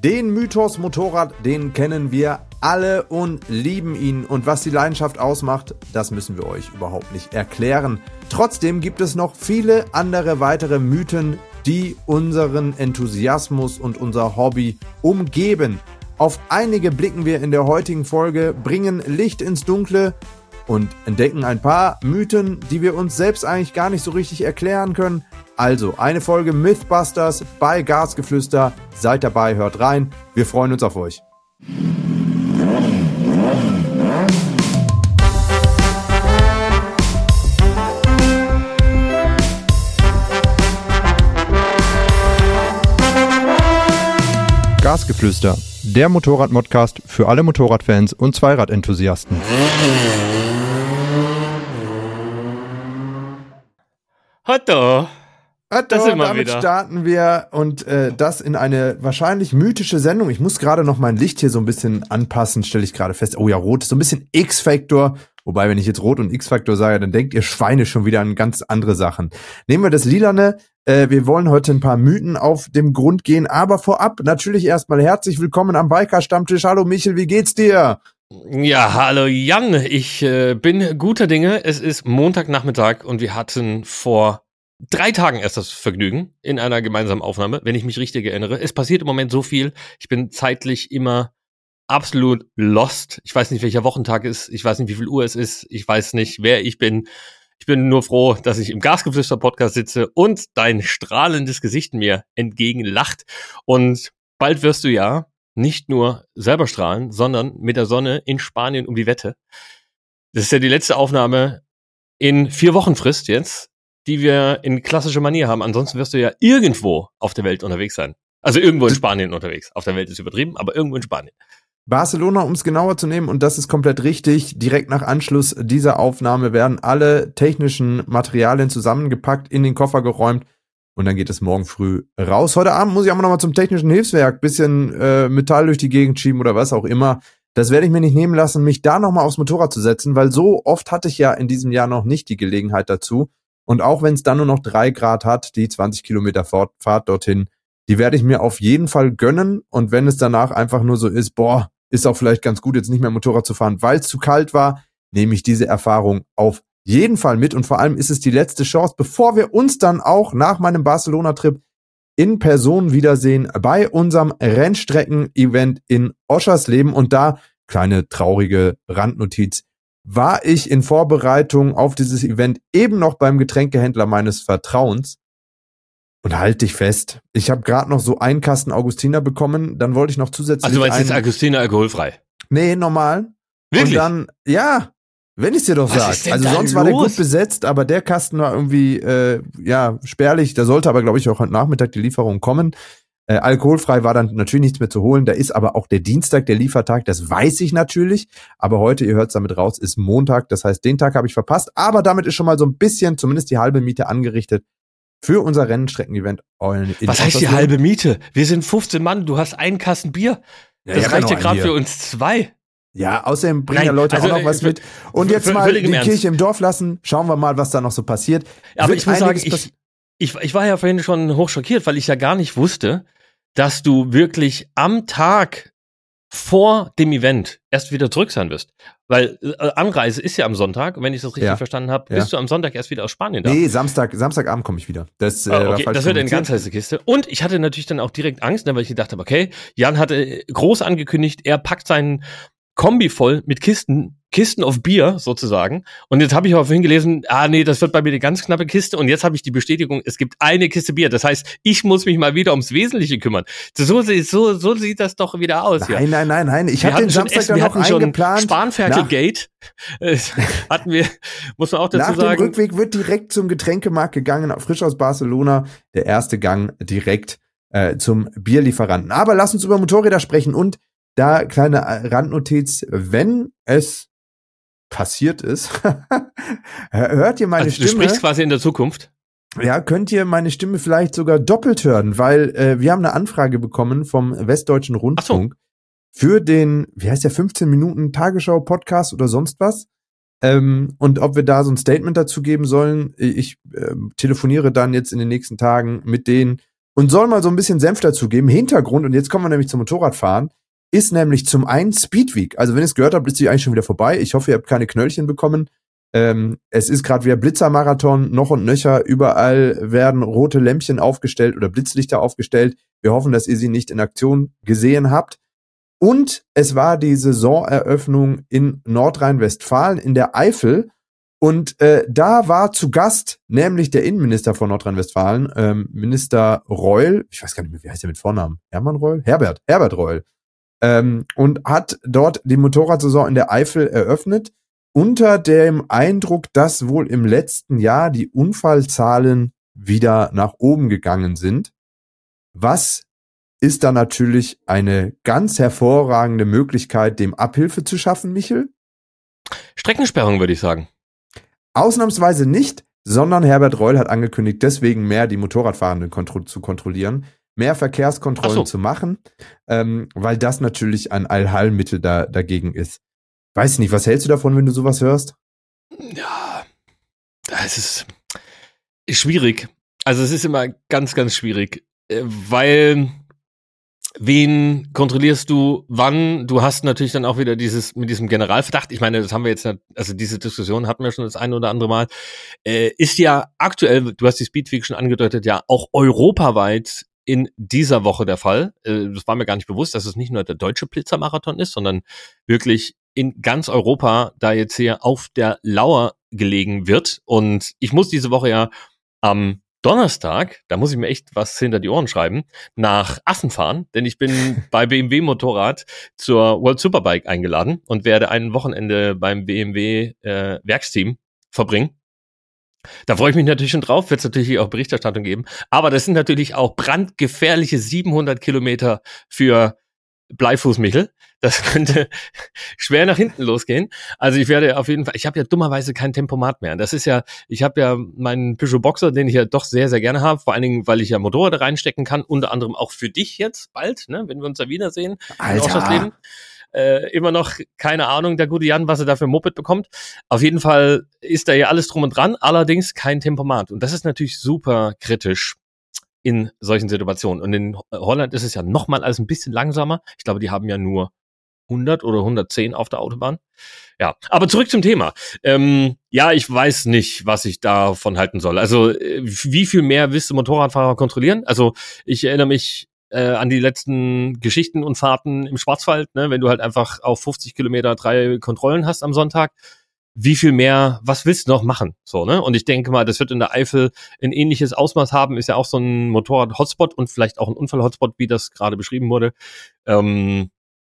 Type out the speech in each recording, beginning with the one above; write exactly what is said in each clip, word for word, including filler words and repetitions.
Den Mythos Motorrad, den kennen wir alle und lieben ihn. Und was die Leidenschaft ausmacht, das müssen wir euch überhaupt nicht erklären. Trotzdem gibt es noch viele andere weitere Mythen, die unseren Enthusiasmus und unser Hobby umgeben. Auf einige blicken wir in der heutigen Folge, bringen Licht ins Dunkle und entdecken ein paar Mythen, die wir uns selbst eigentlich gar nicht so richtig erklären können. Also, eine Folge Mythbusters bei Gasgeflüster. Seid dabei, hört rein. Wir freuen uns auf euch. Gasgeflüster, der Motorrad-Modcast für alle Motorradfans und Zweiradenthusiasten. Hallo. Das sind wir damit wieder. Starten wir und äh, das in eine wahrscheinlich mythische Sendung. Ich muss gerade noch mein Licht hier so ein bisschen anpassen, stelle ich gerade fest. Oh ja, rot ist so ein bisschen X-Factor. Wobei, wenn ich jetzt rot und X-Factor sage, dann denkt ihr Schweine schon wieder an ganz andere Sachen. Nehmen wir das Lilane. Äh, wir wollen heute ein paar Mythen auf dem Grund gehen. Aber vorab natürlich erstmal herzlich willkommen am Biker-Stammtisch. Hallo Michel, wie geht's dir? Ja, hallo Jan. Ich äh, bin guter Dinge. Es ist Montagnachmittag und wir hatten vor drei Tagen erst das Vergnügen in einer gemeinsamen Aufnahme, wenn ich mich richtig erinnere. Es passiert im Moment so viel. Ich bin zeitlich immer absolut lost. Ich weiß nicht, welcher Wochentag ist. Ich weiß nicht, wie viel Uhr es ist. Ich weiß nicht, wer ich bin. Ich bin nur froh, dass ich im Gasgeflüster-Podcast sitze und dein strahlendes Gesicht mir entgegenlacht. Und bald wirst du ja nicht nur selber strahlen, sondern mit der Sonne in Spanien um die Wette. Das ist ja die letzte Aufnahme in vier Wochen Frist jetzt, die wir in klassischer Manier haben. Ansonsten wirst du ja irgendwo auf der Welt unterwegs sein. Also irgendwo in Spanien unterwegs. Auf der Welt ist übertrieben, aber irgendwo in Spanien. Barcelona, um es genauer zu nehmen, und das ist komplett richtig. Direkt nach Anschluss dieser Aufnahme werden alle technischen Materialien zusammengepackt, in den Koffer geräumt und dann geht es morgen früh raus. Heute Abend muss ich aber noch mal zum technischen Hilfswerk, bisschen äh, Metall durch die Gegend schieben oder was auch immer. Das werde ich mir nicht nehmen lassen, mich da noch mal aufs Motorrad zu setzen, weil so oft hatte ich ja in diesem Jahr noch nicht die Gelegenheit dazu. Und auch wenn es dann nur noch drei Grad hat, die zwanzig Kilometer Fahrt dorthin, die werde ich mir auf jeden Fall gönnen. Und wenn es danach einfach nur so ist, boah, ist auch vielleicht ganz gut, jetzt nicht mehr Motorrad zu fahren, weil es zu kalt war, nehme ich diese Erfahrung auf jeden Fall mit. Und vor allem ist es die letzte Chance, bevor wir uns dann auch nach meinem Barcelona-Trip in Person wiedersehen bei unserem Rennstrecken-Event in Oschersleben. Und da, kleine traurige Randnotiz, war ich in Vorbereitung auf dieses Event eben noch beim Getränkehändler meines Vertrauens. Und halt dich fest, ich habe gerade noch so einen Kasten Augustiner bekommen, dann wollte ich noch zusätzlich Also du meinst einen, jetzt Augustiner alkoholfrei? Nee, normal. Wirklich? Und dann, ja, wenn ich dir doch sag. Also sonst los? War der gut besetzt, aber der Kasten war irgendwie, äh, ja, spärlich. Da sollte aber, glaube ich, auch heute Nachmittag die Lieferung kommen. Äh, alkoholfrei war dann natürlich nichts mehr zu holen. Da ist aber auch der Dienstag, der Liefertag, das weiß ich natürlich. Aber heute, ihr hört es damit raus, ist Montag. Das heißt, den Tag habe ich verpasst. Aber damit ist schon mal so ein bisschen, zumindest die halbe Miete angerichtet für unser Rennstrecken-Event. Was heißt die halbe Miete? Wir sind fünfzehn Mann, du hast einen Kasten Bier. Ja, das ja, reicht ja genau, gerade für uns zwei. Ja, außerdem bringen Nein, ja Leute also, auch noch was äh, mit. Und jetzt v- mal die im Kirche im Dorf lassen. Schauen wir mal, was da noch so passiert. Aber Wird ich muss sagen, einiges ich, ich, ich war ja vorhin schon hochschockiert, weil ich ja gar nicht wusste, dass du wirklich am Tag vor dem Event erst wieder zurück sein wirst. Weil äh, Anreise ist ja am Sonntag, und wenn ich das richtig Ja. verstanden habe, Ja. bist du am Sonntag erst wieder aus Spanien da. Nee, Samstag, Samstagabend komme ich wieder. Das, äh, Ah, war okay, falsch das wird eine kommuniziert. ganz heiße Kiste. Und ich hatte natürlich dann auch direkt Angst, ne, weil ich gedacht habe, okay, Jan hatte groß angekündigt, er packt seinen Kombi voll mit Kisten, Kisten of Bier sozusagen. Und jetzt habe ich aber vorhin gelesen, ah nee, das wird bei mir eine ganz knappe Kiste. Und jetzt habe ich die Bestätigung, es gibt eine Kiste Bier. Das heißt, ich muss mich mal wieder ums Wesentliche kümmern. So, so, so sieht das doch wieder aus. Nein, nein, nein, nein. Ich Wir habe den hatten schon Samstag Essen, dann wir noch hatten schon eingeplant. Spanferkel-Gate. Äh, hatten wir, muss man auch dazu Nach sagen. dem Rückweg wird direkt zum Getränkemarkt gegangen, frisch aus Barcelona. Der erste Gang direkt äh, zum Bierlieferanten. Aber lass uns über Motorräder sprechen und da kleine Randnotiz, wenn es passiert ist, hört ihr meine Also, du Stimme? sprichst quasi in der Zukunft. Ja, könnt ihr meine Stimme vielleicht sogar doppelt hören, weil äh, wir haben eine Anfrage bekommen vom Westdeutschen Rundfunk für den, wie heißt der, fünfzehn Minuten Tagesschau-Podcast oder sonst was. Ähm, und ob wir da so ein Statement dazu geben sollen. Ich äh, telefoniere dann jetzt in den nächsten Tagen mit denen und soll mal so ein bisschen Senf dazugeben. Hintergrund, und jetzt kommen wir nämlich zum Motorradfahren, ist nämlich zum einen Speedweek. Also wenn ihr es gehört habt, ist sie eigentlich schon wieder vorbei. Ich hoffe, ihr habt keine Knöllchen bekommen. Ähm, es ist gerade wieder Blitzermarathon, noch und nöcher. Überall werden rote Lämpchen aufgestellt oder Blitzlichter aufgestellt. Wir hoffen, dass ihr sie nicht in Aktion gesehen habt. Und es war die Saisoneröffnung in Nordrhein-Westfalen, in der Eifel. Und äh, da war zu Gast nämlich der Innenminister von Nordrhein-Westfalen, ähm, Minister Reul. Ich weiß gar nicht mehr, wie heißt der mit Vornamen? Hermann Reul? Herbert, Herbert Reul. Ähm, und hat dort die Motorradsaison in der Eifel eröffnet, unter dem Eindruck, dass wohl im letzten Jahr die Unfallzahlen wieder nach oben gegangen sind. Was ist da natürlich eine ganz hervorragende Möglichkeit, dem Abhilfe zu schaffen, Michel? Streckensperrung, würde ich sagen. Ausnahmsweise nicht, sondern Herbert Reul hat angekündigt, deswegen mehr die Motorradfahrenden kontro- zu kontrollieren, mehr Verkehrskontrollen so. zu machen, ähm, weil das natürlich ein Allheilmittel da, dagegen ist. Weiß nicht, was hältst du davon, wenn du sowas hörst? Ja, es ist schwierig. Also es ist immer ganz, ganz schwierig, weil wen kontrollierst du wann? Du hast natürlich dann auch wieder dieses mit diesem Generalverdacht. Ich meine, das haben wir jetzt, also diese Diskussion hatten wir schon das ein oder andere Mal. Äh, ist ja aktuell, du hast die Speedweek schon angedeutet, ja auch europaweit in dieser Woche der Fall. Äh, das war mir gar nicht bewusst, dass es nicht nur der deutsche Blitzermarathon ist, sondern wirklich in ganz Europa da jetzt hier auf der Lauer gelegen wird. Und ich muss diese Woche ja am Donnerstag, da muss ich mir echt was hinter die Ohren schreiben, nach Assen fahren, denn ich bin bei B M W Motorrad zur World Superbike eingeladen und werde ein Wochenende beim B M W äh, Werksteam verbringen. Da freue ich mich natürlich schon drauf, wird es natürlich auch Berichterstattung geben, aber das sind natürlich auch brandgefährliche siebenhundert Kilometer für Bleifuß-Michel. Das könnte schwer nach hinten losgehen. Also ich werde auf jeden Fall, ich habe ja dummerweise kein Tempomat mehr. Das ist ja, ich habe ja meinen Peugeot Boxer, den ich ja doch sehr, sehr gerne habe, vor allen Dingen, weil ich ja Motorräder reinstecken kann, unter anderem auch für dich jetzt bald, ne, wenn wir uns da wiedersehen. Alter. Äh, immer noch keine Ahnung, der gute Jan, was er da für ein Moped bekommt. Auf jeden Fall ist da ja alles drum und dran, allerdings kein Tempomat. Und das ist natürlich super kritisch in solchen Situationen. Und in Holland ist es ja nochmal alles ein bisschen langsamer. Ich glaube, die haben ja nur hundert oder hundertzehn auf der Autobahn. Ja, aber zurück zum Thema. Ähm, ja, ich weiß nicht, was ich davon halten soll. Also, wie viel mehr willst du Motorradfahrer kontrollieren? Also, ich erinnere mich äh, an die letzten Geschichten und Fahrten im Schwarzwald, ne, wenn du halt einfach auf fünfzig Kilometer drei Kontrollen hast am Sonntag. Wie viel mehr, was willst du noch machen? So, ne? Und ich denke mal, das wird in der Eifel ein ähnliches Ausmaß haben, ist ja auch so ein Motorrad-Hotspot und vielleicht auch ein Unfall-Hotspot, wie das gerade beschrieben wurde. Ähm,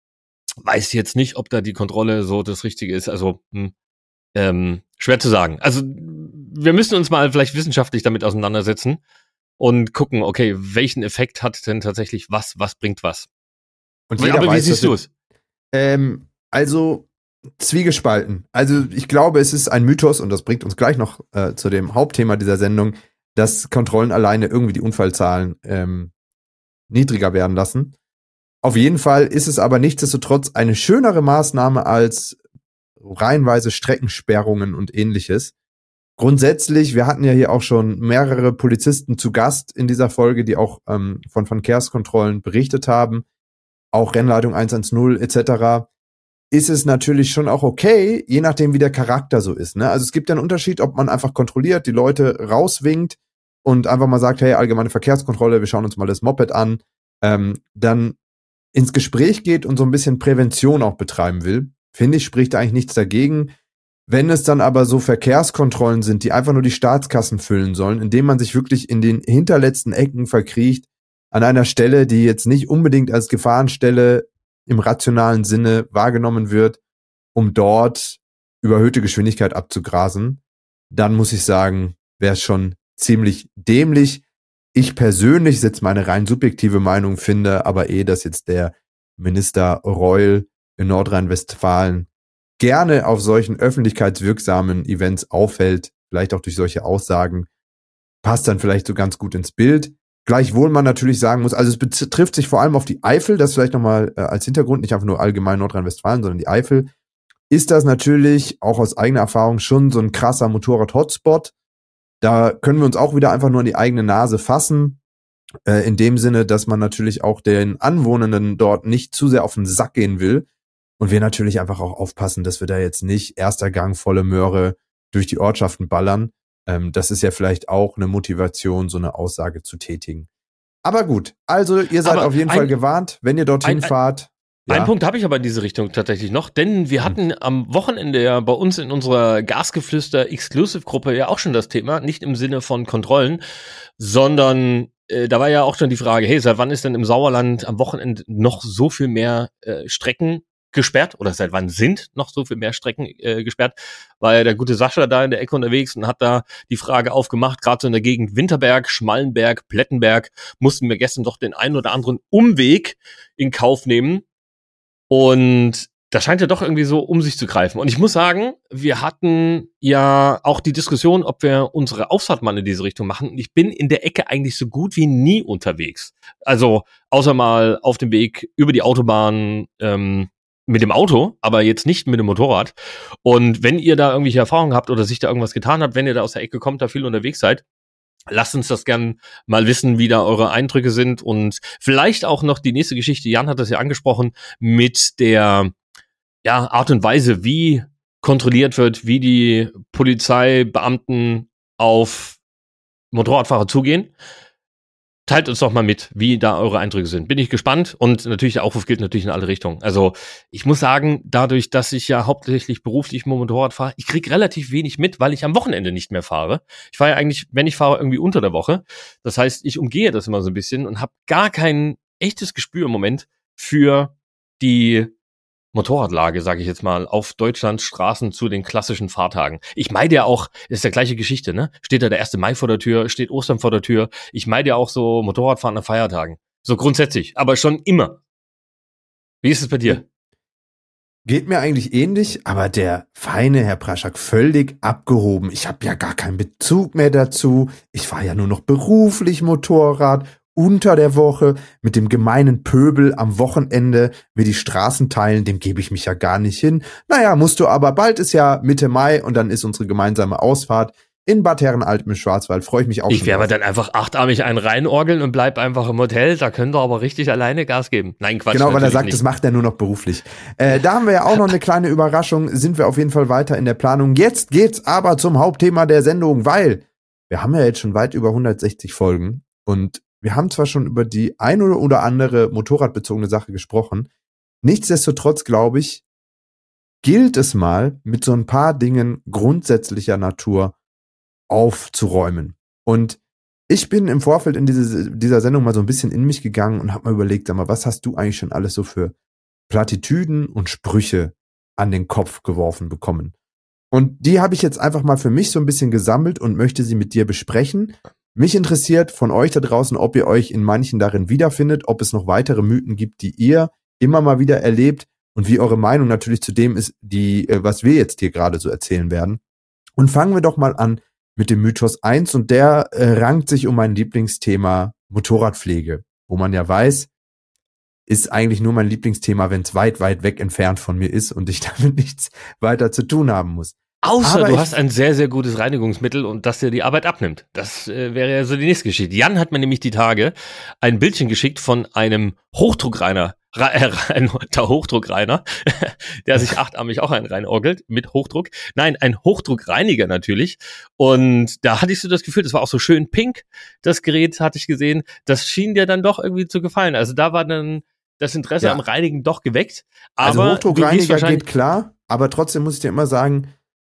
weiß jetzt nicht, ob da die Kontrolle so das Richtige ist. Also, hm, ähm, schwer zu sagen. Also, wir müssen uns mal vielleicht wissenschaftlich damit auseinandersetzen und gucken, okay, welchen Effekt hat denn tatsächlich was, was bringt was? Und jeder aber weiß, wie siehst du es? Ähm, also, zwiegespalten. Also ich glaube, es ist ein Mythos, und das bringt uns gleich noch äh, zu dem Hauptthema dieser Sendung, dass Kontrollen alleine irgendwie die Unfallzahlen ähm, niedriger werden lassen. Auf jeden Fall ist es aber nichtsdestotrotz eine schönere Maßnahme als reihenweise Streckensperrungen und ähnliches. Grundsätzlich, wir hatten ja hier auch schon mehrere Polizisten zu Gast in dieser Folge, die auch ähm, von Verkehrskontrollen berichtet haben, auch Rennleitung hundertzehn et cetera, ist es natürlich schon auch okay, je nachdem, wie der Charakter so ist. Ne? Also es gibt ja einen Unterschied, ob man einfach kontrolliert, die Leute rauswinkt und einfach mal sagt, hey, allgemeine Verkehrskontrolle, wir schauen uns mal das Moped an, ähm, dann ins Gespräch geht und so ein bisschen Prävention auch betreiben will. Finde ich, spricht eigentlich nichts dagegen. Wenn es dann aber so Verkehrskontrollen sind, die einfach nur die Staatskassen füllen sollen, indem man sich wirklich in den hinterletzten Ecken verkriecht, an einer Stelle, die jetzt nicht unbedingt als Gefahrenstelle im rationalen Sinne wahrgenommen wird, um dort überhöhte Geschwindigkeit abzugrasen, dann muss ich sagen, wäre es schon ziemlich dämlich. Ich persönlich, jetzt meine rein subjektive Meinung, finde aber eh, dass jetzt der Minister Reul in Nordrhein-Westfalen gerne auf solchen öffentlichkeitswirksamen Events auffällt, vielleicht auch durch solche Aussagen, passt dann vielleicht so ganz gut ins Bild. Gleichwohl man natürlich sagen muss, also es betrifft sich vor allem auf die Eifel, das vielleicht nochmal äh, als Hintergrund, nicht einfach nur allgemein Nordrhein-Westfalen, sondern die Eifel, ist das natürlich auch aus eigener Erfahrung schon so ein krasser Motorrad-Hotspot. Da können wir uns auch wieder einfach nur an die eigene Nase fassen. Äh, in dem Sinne, dass man natürlich auch den Anwohnenden dort nicht zu sehr auf den Sack gehen will. Und wir natürlich einfach auch aufpassen, dass wir da jetzt nicht erster Gang volle Möhre durch die Ortschaften ballern. Ähm, das ist ja vielleicht auch eine Motivation, so eine Aussage zu tätigen. Aber gut, also ihr seid Aber auf jeden ein- Fall gewarnt, wenn ihr dorthin ein- ein- fahrt. Einen Ja. Punkt habe ich aber in diese Richtung tatsächlich noch, denn wir hatten am Wochenende ja bei uns in unserer Gasgeflüster-Exclusive-Gruppe ja auch schon das Thema, nicht im Sinne von Kontrollen, sondern äh, da war ja auch schon die Frage, hey, seit wann ist denn im Sauerland am Wochenende noch so viel mehr äh, Strecken gesperrt oder seit wann sind noch so viel mehr Strecken äh, gesperrt? War ja der gute Sascha da in der Ecke unterwegs und hat da die Frage aufgemacht, gerade so in der Gegend Winterberg, Schmallenberg, Plettenberg, mussten wir gestern doch den einen oder anderen Umweg in Kauf nehmen. Und das scheint ja doch irgendwie so um sich zu greifen. Und ich muss sagen, wir hatten ja auch die Diskussion, ob wir unsere Ausfahrt mal in diese Richtung machen. Und ich bin in der Ecke eigentlich so gut wie nie unterwegs. Also außer mal auf dem Weg über die Autobahn ähm, mit dem Auto, aber jetzt nicht mit dem Motorrad. Und wenn ihr da irgendwelche Erfahrungen habt oder sich da irgendwas getan habt, wenn ihr da aus der Ecke kommt, da viel unterwegs seid, lasst uns das gern mal wissen, wie da eure Eindrücke sind und vielleicht auch noch die nächste Geschichte. Jan hat das ja angesprochen mit der ja, Art und Weise, wie kontrolliert wird, wie die Polizeibeamten auf Motorradfahrer zugehen. Teilt uns doch mal mit, wie da eure Eindrücke sind. Bin ich gespannt und natürlich der Aufruf gilt natürlich in alle Richtungen. Also ich muss sagen, dadurch, dass ich ja hauptsächlich beruflich mit Motorrad fahre, ich kriege relativ wenig mit, weil ich am Wochenende nicht mehr fahre. Ich fahre ja eigentlich, wenn ich fahre, irgendwie unter der Woche. Das heißt, ich umgehe das immer so ein bisschen und habe gar kein echtes Gespür im Moment für die Motorradlage, sage ich jetzt mal, auf Deutschlands Straßen zu den klassischen Fahrtagen. Ich meide ja auch, ist ja gleiche Geschichte, ne? Steht da der erste Mai vor der Tür, steht Ostern vor der Tür. Ich meide ja auch so Motorradfahren an Feiertagen. So grundsätzlich, aber schon immer. Wie ist es bei dir? Geht mir eigentlich ähnlich, aber der feine Herr Praschak völlig abgehoben. Ich habe ja gar keinen Bezug mehr dazu. Ich fahre ja nur noch beruflich Motorrad. Unter der Woche mit dem gemeinen Pöbel am Wochenende mir die Straßen teilen, dem gebe ich mich ja gar nicht hin. Naja, musst du aber, bald ist ja Mitte Mai und dann ist unsere gemeinsame Ausfahrt in Bad Herrenalten im Schwarzwald. Freue ich mich auch Ich schon werde drauf. dann einfach achtarmig einen reinorgeln und bleib einfach im Hotel. Da könnt ihr aber richtig alleine Gas geben. Nein, Quatsch. Genau, weil er natürlich sagt, nicht. das macht er nur noch beruflich. Äh, da haben wir ja auch noch eine kleine Überraschung. Sind wir auf jeden Fall weiter in der Planung. Jetzt geht's aber zum Hauptthema der Sendung, weil wir haben ja jetzt schon weit über hundertsechzig Folgen und wir haben zwar schon über die ein oder andere motorradbezogene Sache gesprochen. Nichtsdestotrotz, glaube ich, gilt es mal, mit so ein paar Dingen grundsätzlicher Natur aufzuräumen. Und ich bin im Vorfeld in diese, dieser Sendung mal so ein bisschen in mich gegangen und habe mal überlegt, sag mal, was hast du eigentlich schon alles so für Plattitüden und Sprüche an den Kopf geworfen bekommen? Und die habe ich jetzt einfach mal für mich so ein bisschen gesammelt und möchte sie mit dir besprechen. Mich interessiert von euch da draußen, ob ihr euch in manchen darin wiederfindet, ob es noch weitere Mythen gibt, die ihr immer mal wieder erlebt und wie eure Meinung natürlich zu dem ist, die, was wir jetzt hier gerade so erzählen werden. Und fangen wir doch mal an mit dem Mythos eins und der äh, rankt sich um mein Lieblingsthema Motorradpflege, wo man ja weiß, ist eigentlich nur mein Lieblingsthema, wenn es weit, weit weg entfernt von mir ist und ich damit nichts weiter zu tun haben muss. Außer Aber du ich- hast ein sehr, sehr gutes Reinigungsmittel und das dir die Arbeit abnimmt. Das äh, wäre ja so die nächste Geschichte. Jan hat mir nämlich die Tage ein Bildchen geschickt von einem Hochdruckreiner, Re- äh, ein der Hochdruckreiner, der sich achtarmig auch einen reinorgelt mit Hochdruck. Nein, ein Hochdruckreiniger natürlich. Und da hatte ich so das Gefühl, das war auch so schön pink, das Gerät hatte ich gesehen. Das schien dir dann doch irgendwie zu gefallen. Also da war dann das Interesse Ja. am Reinigen doch geweckt. Also Aber du gehst Hochdruckreiniger wahrscheinlich geht klar, aber trotzdem muss ich dir immer sagen,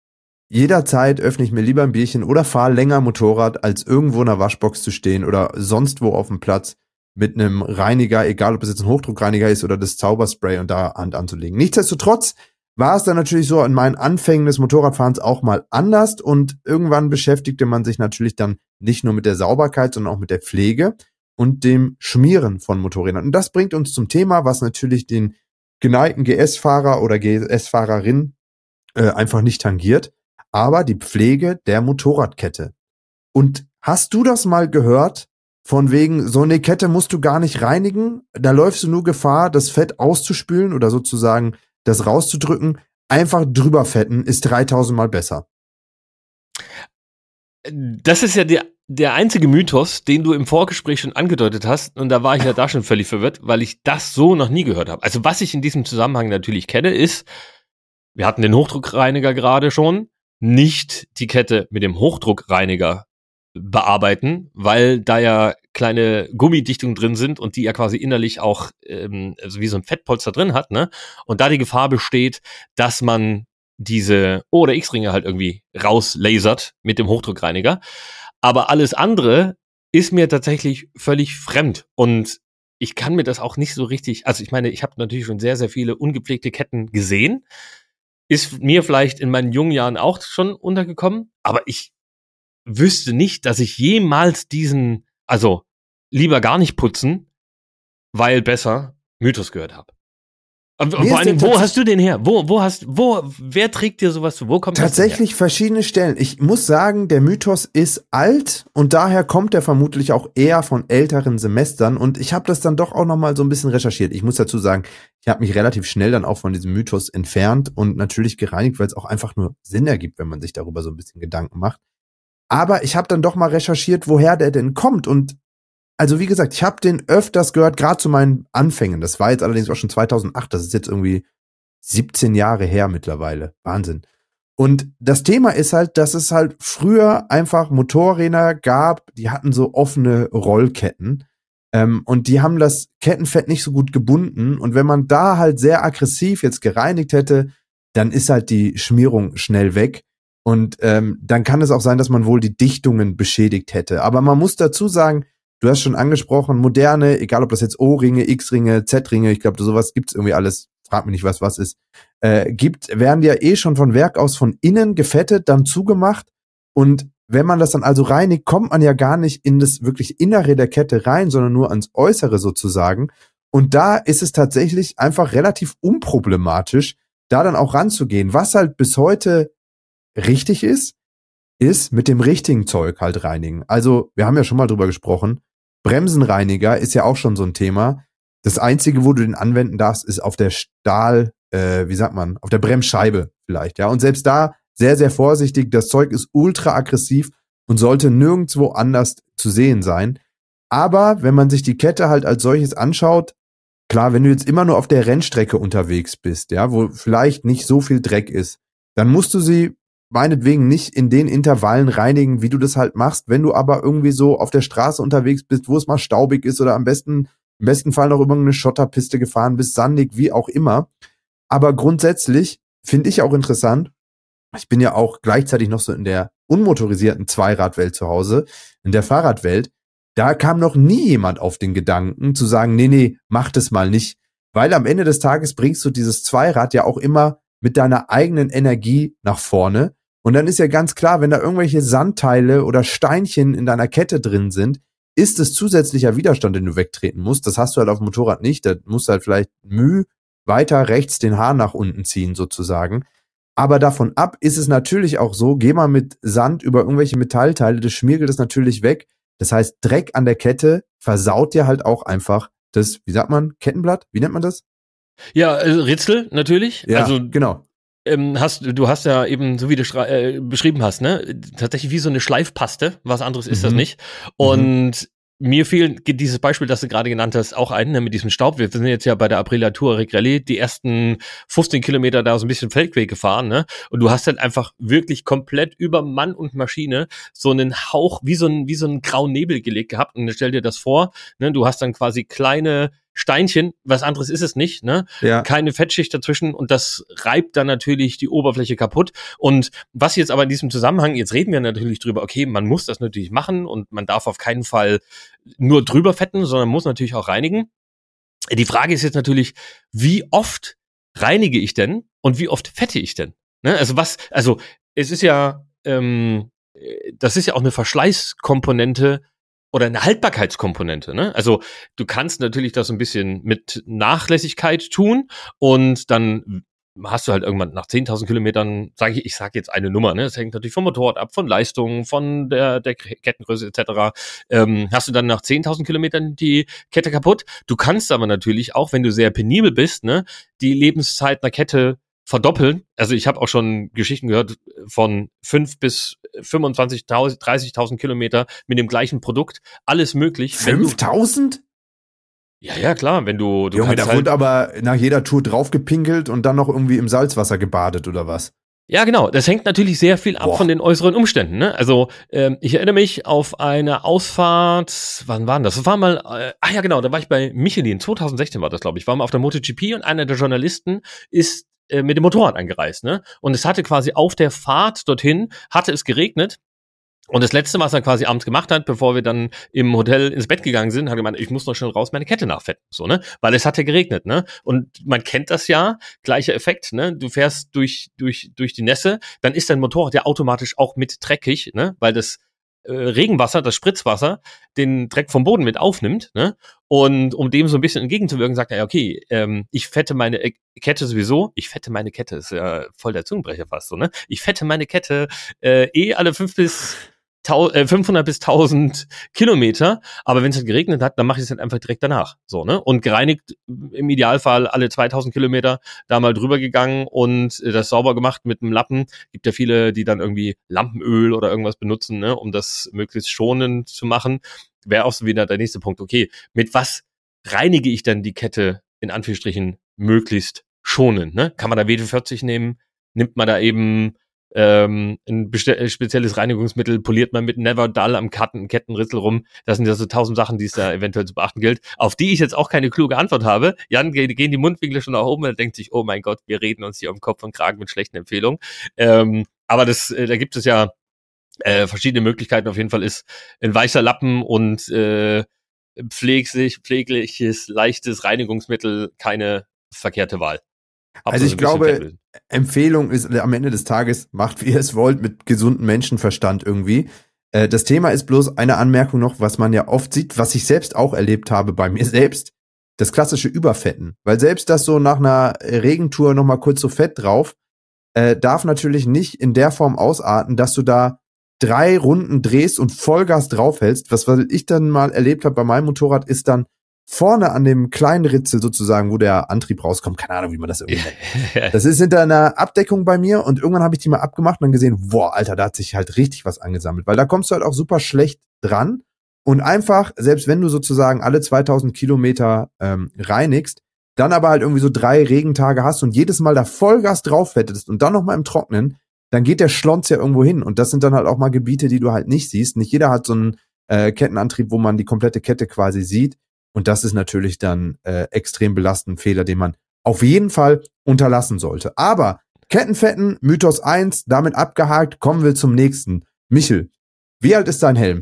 jederzeit öffne ich mir lieber ein Bierchen oder fahre länger Motorrad, als irgendwo in der Waschbox zu stehen oder sonst wo auf dem Platz mit einem Reiniger, egal ob es jetzt ein Hochdruckreiniger ist oder das Zauberspray und da Hand anzulegen. Nichtsdestotrotz war es dann natürlich so in meinen Anfängen des Motorradfahrens auch mal anders und irgendwann beschäftigte man sich natürlich dann nicht nur mit der Sauberkeit, sondern auch mit der Pflege und dem Schmieren von Motorrädern. Und das bringt uns zum Thema, was natürlich den geneigten G S-Fahrer oder G S-Fahrerin äh, einfach nicht tangiert, aber die Pflege der Motorradkette. Und hast du das mal gehört? Von wegen, so eine Kette musst du gar nicht reinigen, da läufst du nur Gefahr, das Fett auszuspülen oder sozusagen das rauszudrücken. Einfach drüber fetten ist dreitausend Mal besser. Das ist ja die, der einzige Mythos, den du im Vorgespräch schon angedeutet hast, und da war ich ja da schon völlig verwirrt, weil ich das so noch nie gehört habe. Also was ich in diesem Zusammenhang natürlich kenne, ist, wir hatten den Hochdruckreiniger gerade schon, nicht die Kette mit dem Hochdruckreiniger bearbeiten, weil da ja kleine Gummidichtungen drin sind und die ja quasi innerlich auch ähm, also wie so ein Fettpolster drin hat, ne? Und da die Gefahr besteht, dass man diese O- oder X-Ringe halt irgendwie rauslasert mit dem Hochdruckreiniger. Aber alles andere ist mir tatsächlich völlig fremd. Und ich kann mir das auch nicht so richtig, also ich meine, ich habe natürlich schon sehr, sehr viele ungepflegte Ketten gesehen. Ist mir vielleicht in meinen jungen Jahren auch schon untergekommen. Aber ich wüsste nicht, dass ich jemals diesen, also lieber gar nicht putzen, weil besser, Mythos gehört habe. Und Mir vor ist allem, der wo tats- hast du den her? Wo, wo hast, wo, wer trägt dir sowas zu? Wo kommt das denn her? Tatsächlich verschiedene Stellen. Ich muss sagen, der Mythos ist alt und daher kommt er vermutlich auch eher von älteren Semestern. Und ich habe das dann doch auch noch mal so ein bisschen recherchiert. Ich muss dazu sagen, ich habe mich relativ schnell dann auch von diesem Mythos entfernt und natürlich gereinigt, weil es auch einfach nur Sinn ergibt, wenn man sich darüber so ein bisschen Gedanken macht. Aber ich habe dann doch mal recherchiert, woher der denn kommt. Und also wie gesagt, ich habe den öfters gehört, gerade zu meinen Anfängen. Das war jetzt allerdings auch schon zweitausendacht. Das ist jetzt irgendwie siebzehn Jahre her mittlerweile. Wahnsinn. Und das Thema ist halt, dass es halt früher einfach Motorräder gab, die hatten so offene Rollketten. Ähm, und die haben das Kettenfett nicht so gut gebunden. Und wenn man da halt sehr aggressiv jetzt gereinigt hätte, dann ist halt die Schmierung schnell weg. Und ähm, dann kann es auch sein, dass man wohl die Dichtungen beschädigt hätte. Aber man muss dazu sagen, du hast schon angesprochen, moderne, egal ob das jetzt O-Ringe, X-Ringe, Z-Ringe, ich glaube, sowas gibt's irgendwie alles, frag mich nicht, was was ist, äh, gibt, werden ja eh schon von Werk aus von innen gefettet, dann zugemacht. Und wenn man das dann also reinigt, kommt man ja gar nicht in das wirklich Innere der Kette rein, sondern nur ans Äußere sozusagen. Und da ist es tatsächlich einfach relativ unproblematisch, da dann auch ranzugehen. Was halt bis heute richtig ist, ist mit dem richtigen Zeug halt reinigen. Also, wir haben ja schon mal drüber gesprochen, Bremsenreiniger ist ja auch schon so ein Thema. Das Einzige, wo du den anwenden darfst, ist auf der Stahl, äh, wie sagt man, auf der Bremsscheibe vielleicht, ja. Und selbst da sehr, sehr vorsichtig. Das Zeug ist ultra aggressiv und sollte nirgendwo anders zu sehen sein. Aber wenn man sich die Kette halt als solches anschaut, klar, wenn du jetzt immer nur auf der Rennstrecke unterwegs bist, ja, wo vielleicht nicht so viel Dreck ist, dann musst du sie meinetwegen nicht in den Intervallen reinigen, wie du das halt machst. Wenn du aber irgendwie so auf der Straße unterwegs bist, wo es mal staubig ist oder am besten, im besten Fall noch über eine Schotterpiste gefahren bist, sandig, wie auch immer. Aber grundsätzlich finde ich auch interessant, ich bin ja auch gleichzeitig noch so in der unmotorisierten Zweiradwelt zu Hause, in der Fahrradwelt, da kam noch nie jemand auf den Gedanken zu sagen, nee, nee, mach das mal nicht. Weil am Ende des Tages bringst du dieses Zweirad ja auch immer mit deiner eigenen Energie nach vorne. Und dann ist ja ganz klar, wenn da irgendwelche Sandteile oder Steinchen in deiner Kette drin sind, ist es zusätzlicher Widerstand, den du wegtreten musst. Das hast du halt auf dem Motorrad nicht. Da musst du halt vielleicht Mühe weiter rechts den Hahn nach unten ziehen sozusagen. Aber davon ab ist es natürlich auch so, geh mal mit Sand über irgendwelche Metallteile, das schmirgelt es natürlich weg. Das heißt, Dreck an der Kette versaut dir halt auch einfach das, wie sagt man, Kettenblatt? Wie nennt man das? Ja, also Ritzel natürlich. Ja, also genau. Ähm, hast, du hast ja eben, so wie du äh, beschrieben hast, ne, tatsächlich wie so eine Schleifpaste, was anderes ist mhm. das nicht. Und mhm. mir fehlt dieses Beispiel, das du gerade genannt hast, auch ein, ne, mit diesem Staub. Wir sind jetzt ja bei der Aprilia Touareg Rallye die ersten fünfzehn Kilometer da so ein bisschen Feldweg gefahren, ne, und du hast halt einfach wirklich komplett über Mann und Maschine so einen Hauch, wie so ein, wie so einen grauen Nebel gelegt gehabt. Und stell dir das vor, ne, du hast dann quasi kleine Steinchen, was anderes ist es nicht, ne? Ja. Keine Fettschicht dazwischen und das reibt dann natürlich die Oberfläche kaputt. Und was jetzt aber in diesem Zusammenhang, jetzt reden wir natürlich drüber, okay, man muss das natürlich machen und man darf auf keinen Fall nur drüber fetten, sondern muss natürlich auch reinigen. Die Frage ist jetzt natürlich, wie oft reinige ich denn und wie oft fette ich denn? Ne? Also was, also es ist ja, ähm, das ist ja auch eine Verschleißkomponente oder eine Haltbarkeitskomponente, ne? Also du kannst natürlich das ein bisschen mit Nachlässigkeit tun und dann hast du halt irgendwann nach zehntausend Kilometern, sage ich, ich sage jetzt eine Nummer, ne? Das hängt natürlich vom Motorrad ab, von Leistung, von der, der Kettengröße et cetera. Ähm, hast du dann nach zehntausend Kilometern die Kette kaputt? Du kannst aber natürlich auch, wenn du sehr penibel bist, ne, die Lebenszeit einer Kette verdoppeln. Also ich habe auch schon Geschichten gehört von fünf bis fünfundzwanzigtausend, dreißigtausend Kilometer mit dem gleichen Produkt. Alles möglich. fünftausend? Ja, ja, klar. Wenn du, du Junge, kannst da halt, wurde aber nach jeder Tour draufgepinkelt und dann noch irgendwie im Salzwasser gebadet oder was? Ja, genau. Das hängt natürlich sehr viel ab Boah. von den äußeren Umständen. Ne? Also ähm, ich erinnere mich auf eine Ausfahrt, wann war denn das? Das war mal, äh, ah ja genau, da war ich bei Michelin, zweitausendsechzehn war das, glaube ich. War mal auf der MotoGP und einer der Journalisten ist äh, mit dem Motorrad angereist. Ne? Und es hatte quasi auf der Fahrt dorthin, hatte es geregnet. Und das Letzte, was er quasi abends gemacht hat, bevor wir dann im Hotel ins Bett gegangen sind, hat er gemeint, ich muss noch schnell raus meine Kette nachfetten, so, ne? Weil es hat ja geregnet, ne? Und man kennt das ja, gleicher Effekt, ne? Du fährst durch, durch, durch die Nässe, dann ist dein Motorrad ja automatisch auch mit dreckig, ne? Weil das äh, Regenwasser, das Spritzwasser, den Dreck vom Boden mit aufnimmt, ne? Und um dem so ein bisschen entgegenzuwirken, sagt er, ja, okay, ähm, ich fette meine Kette sowieso, ich fette meine Kette, ist ja voll der Zungenbrecher fast so, ne? Ich fette meine Kette äh, eh alle fünf bis fünfhundert bis tausend Kilometer, aber wenn es halt geregnet hat, dann mache ich es halt einfach direkt danach, so, ne? Und gereinigt im Idealfall alle zweitausend Kilometer da mal drüber gegangen und das sauber gemacht mit einem Lappen. Gibt ja viele, die dann irgendwie Lampenöl oder irgendwas benutzen, ne, um das möglichst schonend zu machen. Wäre auch so wieder der nächste Punkt. Okay, mit was reinige ich dann die Kette in Anführungsstrichen möglichst schonend, ne? Kann man da W D vierzig nehmen? Nimmt man da eben Ähm, ein beste- spezielles Reinigungsmittel, poliert man mit Never Dull am Karten- Kettenritzel rum. Das sind ja so tausend Sachen, die es da eventuell zu beachten gilt, auf die ich jetzt auch keine kluge Antwort habe. Jan, ge- gehen die Mundwinkel schon nach oben, er denkt sich, oh mein Gott, wir reden uns hier um Kopf und Kragen mit schlechten Empfehlungen. Ähm, aber das, äh, da gibt es ja äh, verschiedene Möglichkeiten. Auf jeden Fall ist ein weißer Lappen und äh, pfleglich, pflegliches, leichtes Reinigungsmittel keine verkehrte Wahl. Hauptsache Also ich ein bisschen glaube, Fett lösen. Empfehlung ist am Ende des Tages, macht wie ihr es wollt mit gesundem Menschenverstand irgendwie. Äh, das Thema ist bloß eine Anmerkung noch, was man ja oft sieht, was ich selbst auch erlebt habe bei mir selbst, das klassische Überfetten. Weil selbst das so nach einer Regentour nochmal kurz so Fett drauf, äh, darf natürlich nicht in der Form ausarten, dass du da drei Runden drehst und Vollgas draufhältst. Was, was ich dann mal erlebt habe bei meinem Motorrad, ist dann vorne an dem kleinen Ritzel sozusagen, wo der Antrieb rauskommt, keine Ahnung, wie man das irgendwie nennt. Das ist hinter einer Abdeckung bei mir und irgendwann habe ich die mal abgemacht und dann gesehen, boah, Alter, da hat sich halt richtig was angesammelt, weil da kommst du halt auch super schlecht dran und einfach, selbst wenn du sozusagen alle zweitausend Kilometer ähm, reinigst, dann aber halt irgendwie so drei Regentage hast und jedes Mal da Vollgas drauf fettest und dann nochmal im Trocknen, dann geht der Schlons ja irgendwo hin und das sind dann halt auch mal Gebiete, die du halt nicht siehst. Nicht jeder hat so einen äh, Kettenantrieb, wo man die komplette Kette quasi sieht. Und das ist natürlich dann äh, extrem belastend, Fehler, den man auf jeden Fall unterlassen sollte. Aber Kettenfetten, Mythos eins, damit abgehakt, kommen wir zum nächsten. Michel, wie alt ist dein Helm?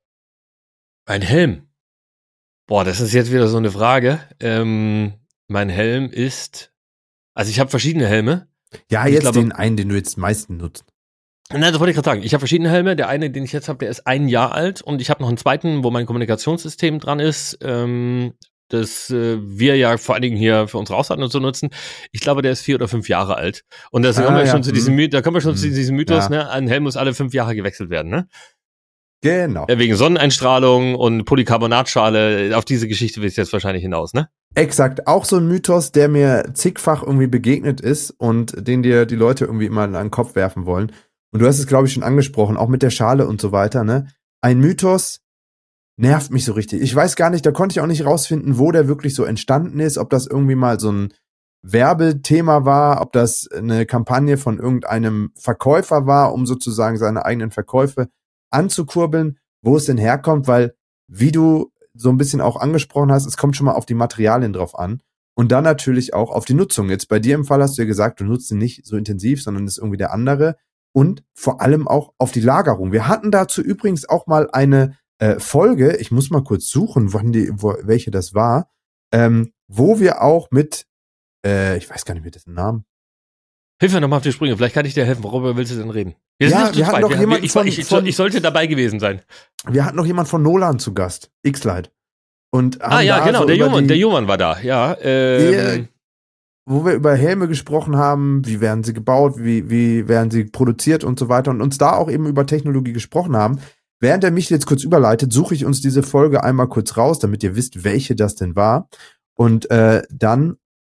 Ein Helm? Boah, das ist jetzt wieder so eine Frage. Ähm, mein Helm ist, also ich habe verschiedene Helme. Ja, ich jetzt glaube, den einen, den du jetzt meisten nutzt. Nein, das wollte ich gerade sagen. Ich habe verschiedene Helme. Der eine, den ich jetzt habe, der ist ein Jahr alt und ich habe noch einen zweiten, wo mein Kommunikationssystem dran ist, ähm, das äh, wir ja vor allen Dingen hier für unsere Ausfahrten und so nutzen. Ich glaube, der ist vier oder fünf Jahre alt. Und da Ah, kommen wir ja. schon zu diesem Hm. Mythos, da kommen wir schon Hm. zu diesem Mythos, Ja. ne? Ein Helm muss alle fünf Jahre gewechselt werden, ne? Genau. Ja, wegen Sonneneinstrahlung und Polycarbonatschale. Auf diese Geschichte willst du jetzt wahrscheinlich hinaus, ne? Exakt. Auch so ein Mythos, der mir zigfach irgendwie begegnet ist und den dir die Leute irgendwie immer in den Kopf werfen wollen. Und du hast es, glaube ich, schon angesprochen, auch mit der Schale und so weiter, ne? Ein Mythos nervt mich so richtig. Ich weiß gar nicht, da konnte ich auch nicht rausfinden, wo der wirklich so entstanden ist, ob das irgendwie mal so ein Werbethema war, ob das eine Kampagne von irgendeinem Verkäufer war, um sozusagen seine eigenen Verkäufe anzukurbeln, wo es denn herkommt, weil, wie du so ein bisschen auch angesprochen hast, es kommt schon mal auf die Materialien drauf an und dann natürlich auch auf die Nutzung. Jetzt bei dir im Fall hast du ja gesagt, du nutzt ihn nicht so intensiv, sondern ist irgendwie der andere und vor allem auch auf die Lagerung. Wir hatten dazu übrigens auch mal eine äh, Folge, ich muss mal kurz suchen, wann die, wo, welche das war, ähm, wo wir auch mit, äh, ich weiß gar nicht mehr dessen Namen. Hilf mir nochmal auf die Sprünge, vielleicht kann ich dir helfen. Worüber willst du denn reden? Wir Ja, sind wir hatten zweit. doch wir, jemanden ich, von- ich, ich, von- ich sollte dabei gewesen sein. Wir hatten noch jemand von Nolan zu Gast, X-Lite. Und haben Ah ja, da genau, so der über Joman, die, der Joman war da, ja. Ähm, wo wir über Helme gesprochen haben, wie werden sie gebaut, wie, wie werden sie produziert und so weiter und uns da auch eben über Technologie gesprochen haben. Während er mich jetzt kurz überleitet, suche ich uns diese Folge einmal kurz raus, damit ihr wisst, welche das denn war. Und äh, dann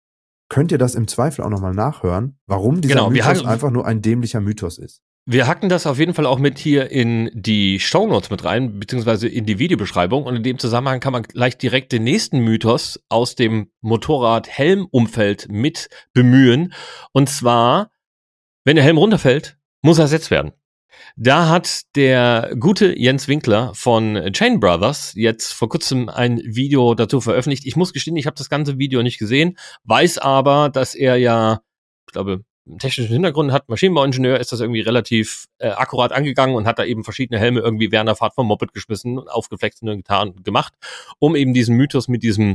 könnt ihr das im Zweifel auch nochmal nachhören, warum dieser genau, Mythos haben, einfach nur ein dämlicher Mythos ist. Wir hacken das auf jeden Fall auch mit hier in die Shownotes mit rein, beziehungsweise in die Videobeschreibung. Und in dem Zusammenhang kann man gleich direkt den nächsten Mythos aus dem Motorrad-Helm-Umfeld mit bemühen. Und zwar, wenn der Helm runterfällt, muss er ersetzt werden. Da hat der gute Jens Winkler von Chain Brothers jetzt vor kurzem ein Video dazu veröffentlicht. Ich muss gestehen, ich habe das ganze Video nicht gesehen, weiß aber, dass er ja, ich glaube, einen technischen Hintergrund hat, Maschinenbauingenieur, ist das irgendwie relativ äh, akkurat angegangen und hat da eben verschiedene Helme irgendwie während der Fahrt vom Moped geschmissen und aufgeflext und getan gemacht, um eben diesen Mythos mit diesem,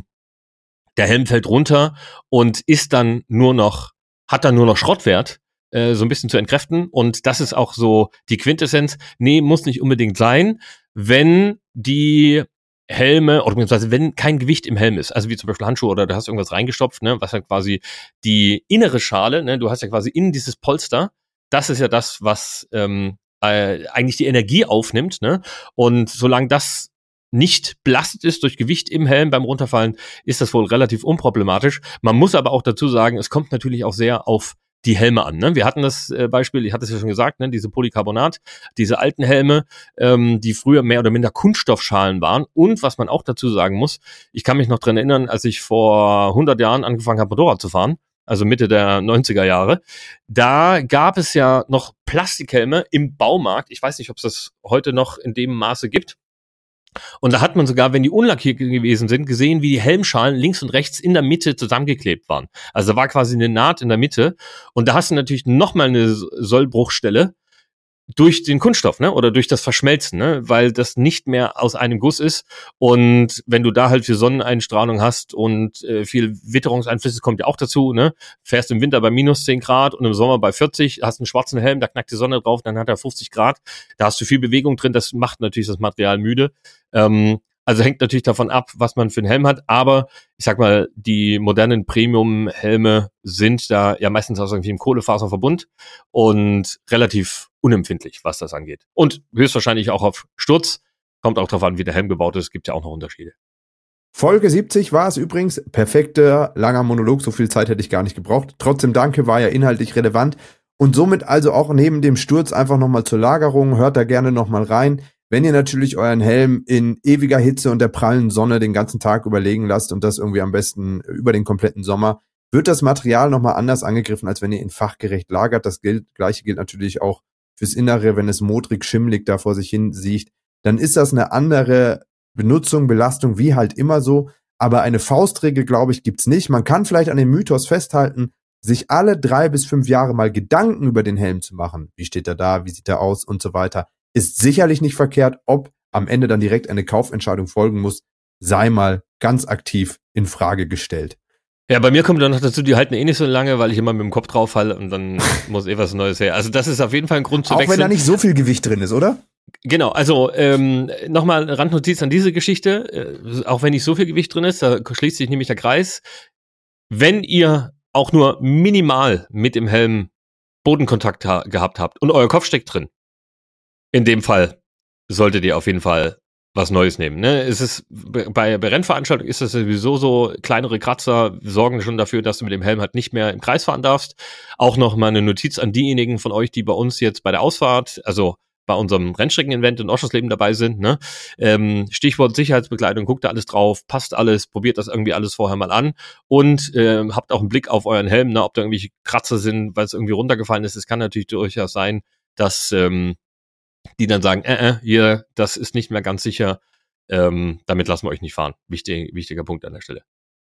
der Helm fällt runter und ist dann nur noch, hat dann nur noch Schrottwert, äh, so ein bisschen zu entkräften. Und das ist auch so die Quintessenz. Nee, muss nicht unbedingt sein, wenn die Helme, oder beziehungsweise wenn kein Gewicht im Helm ist, also wie zum Beispiel Handschuhe oder du hast irgendwas reingestopft, ne, was ja quasi die innere Schale, ne, du hast ja quasi innen dieses Polster, das ist ja das, was ähm, äh, eigentlich die Energie aufnimmt, ne, und solange das nicht belastet ist durch Gewicht im Helm beim Runterfallen, ist das wohl relativ unproblematisch. Man muss aber auch dazu sagen, es kommt natürlich auch sehr auf die Helme an. Ne? Wir hatten das äh, Beispiel, ich hatte es ja schon gesagt, ne, diese Polycarbonat, diese alten Helme, ähm, die früher mehr oder minder Kunststoffschalen waren. Und was man auch dazu sagen muss, ich kann mich noch dran erinnern, als ich vor hundert Jahren angefangen habe, Motorrad zu fahren, also Mitte der neunziger Jahre, da gab es ja noch Plastikhelme im Baumarkt. Ich weiß nicht, ob es das heute noch in dem Maße gibt. Und da hat man sogar, wenn die unlackiert gewesen sind, gesehen, wie die Helmschalen links und rechts in der Mitte zusammengeklebt waren. Also da war quasi eine Naht in der Mitte. Und da hast du natürlich nochmal eine Sollbruchstelle durch den Kunststoff, ne, oder durch das Verschmelzen, ne, weil das nicht mehr aus einem Guss ist. Und wenn du da halt viel Sonneneinstrahlung hast und äh, viel Witterungseinflüsse, kommt ja auch dazu, ne, fährst im Winter bei minus zehn Grad und im Sommer bei vierzig, hast einen schwarzen Helm, da knackt die Sonne drauf, dann hat er fünfzig Grad, da hast du viel Bewegung drin, das macht natürlich das Material müde. Ähm, also hängt natürlich davon ab, was man für einen Helm hat, aber ich sag mal, die modernen Premium-Helme sind da ja meistens aus irgendwie einem Kohlefaserverbund und relativ unempfindlich, was das angeht. Und höchstwahrscheinlich auch auf Sturz, kommt auch drauf an, wie der Helm gebaut ist, gibt ja auch noch Unterschiede. Folge siebzig war es übrigens, perfekter, langer Monolog, so viel Zeit hätte ich gar nicht gebraucht. Trotzdem danke, war ja inhaltlich relevant und somit also auch neben dem Sturz einfach nochmal zur Lagerung, hört da gerne nochmal rein. Wenn ihr natürlich euren Helm in ewiger Hitze und der prallen Sonne den ganzen Tag überlegen lasst und das irgendwie am besten über den kompletten Sommer, wird das Material nochmal anders angegriffen, als wenn ihr ihn fachgerecht lagert. Das gilt, Gleiche gilt natürlich auch fürs Innere, wenn es modrig, schimmelig da vor sich hin sieht. Dann ist das eine andere Benutzung, Belastung, wie halt immer so. Aber eine Faustregel, glaube ich, gibt's nicht. Man kann vielleicht an dem Mythos festhalten, sich alle drei bis fünf Jahre mal Gedanken über den Helm zu machen. Wie steht er da? Wie sieht er aus? Und so weiter. Ist sicherlich nicht verkehrt, ob am Ende dann direkt eine Kaufentscheidung folgen muss, sei mal ganz aktiv in Frage gestellt. Ja, bei mir kommt dann noch dazu, die halten eh nicht so lange, weil ich immer mit dem Kopf drauf falle und dann muss eh was Neues her. Also das ist auf jeden Fall ein Grund zu Auch wechseln. wenn da nicht so viel Gewicht drin ist, oder? Genau, also ähm, nochmal eine Randnotiz an diese Geschichte, äh, auch wenn nicht so viel Gewicht drin ist, da schließt sich nämlich der Kreis. Wenn ihr auch nur minimal mit dem Helm Bodenkontakt ha- gehabt habt und euer Kopf steckt drin, in dem Fall solltet ihr auf jeden Fall was Neues nehmen. Ne? Es ist, bei, bei Rennveranstaltungen ist das sowieso so, kleinere Kratzer sorgen schon dafür, dass du mit dem Helm halt nicht mehr im Kreis fahren darfst. Auch noch mal eine Notiz an diejenigen von euch, die bei uns jetzt bei der Ausfahrt, also bei unserem Rennstrecken-Event in Oschersleben dabei sind. Ne? Ähm, Stichwort Sicherheitsbekleidung, guckt da alles drauf, passt alles, probiert das irgendwie alles vorher mal an und ähm, habt auch einen Blick auf euren Helm, ne? Ob da irgendwelche Kratzer sind, weil es irgendwie runtergefallen ist. Es kann natürlich durchaus sein, dass ähm, die dann sagen, äh, äh, hier, das ist nicht mehr ganz sicher, ähm, damit lassen wir euch nicht fahren. Wichtig, wichtiger Punkt an der Stelle.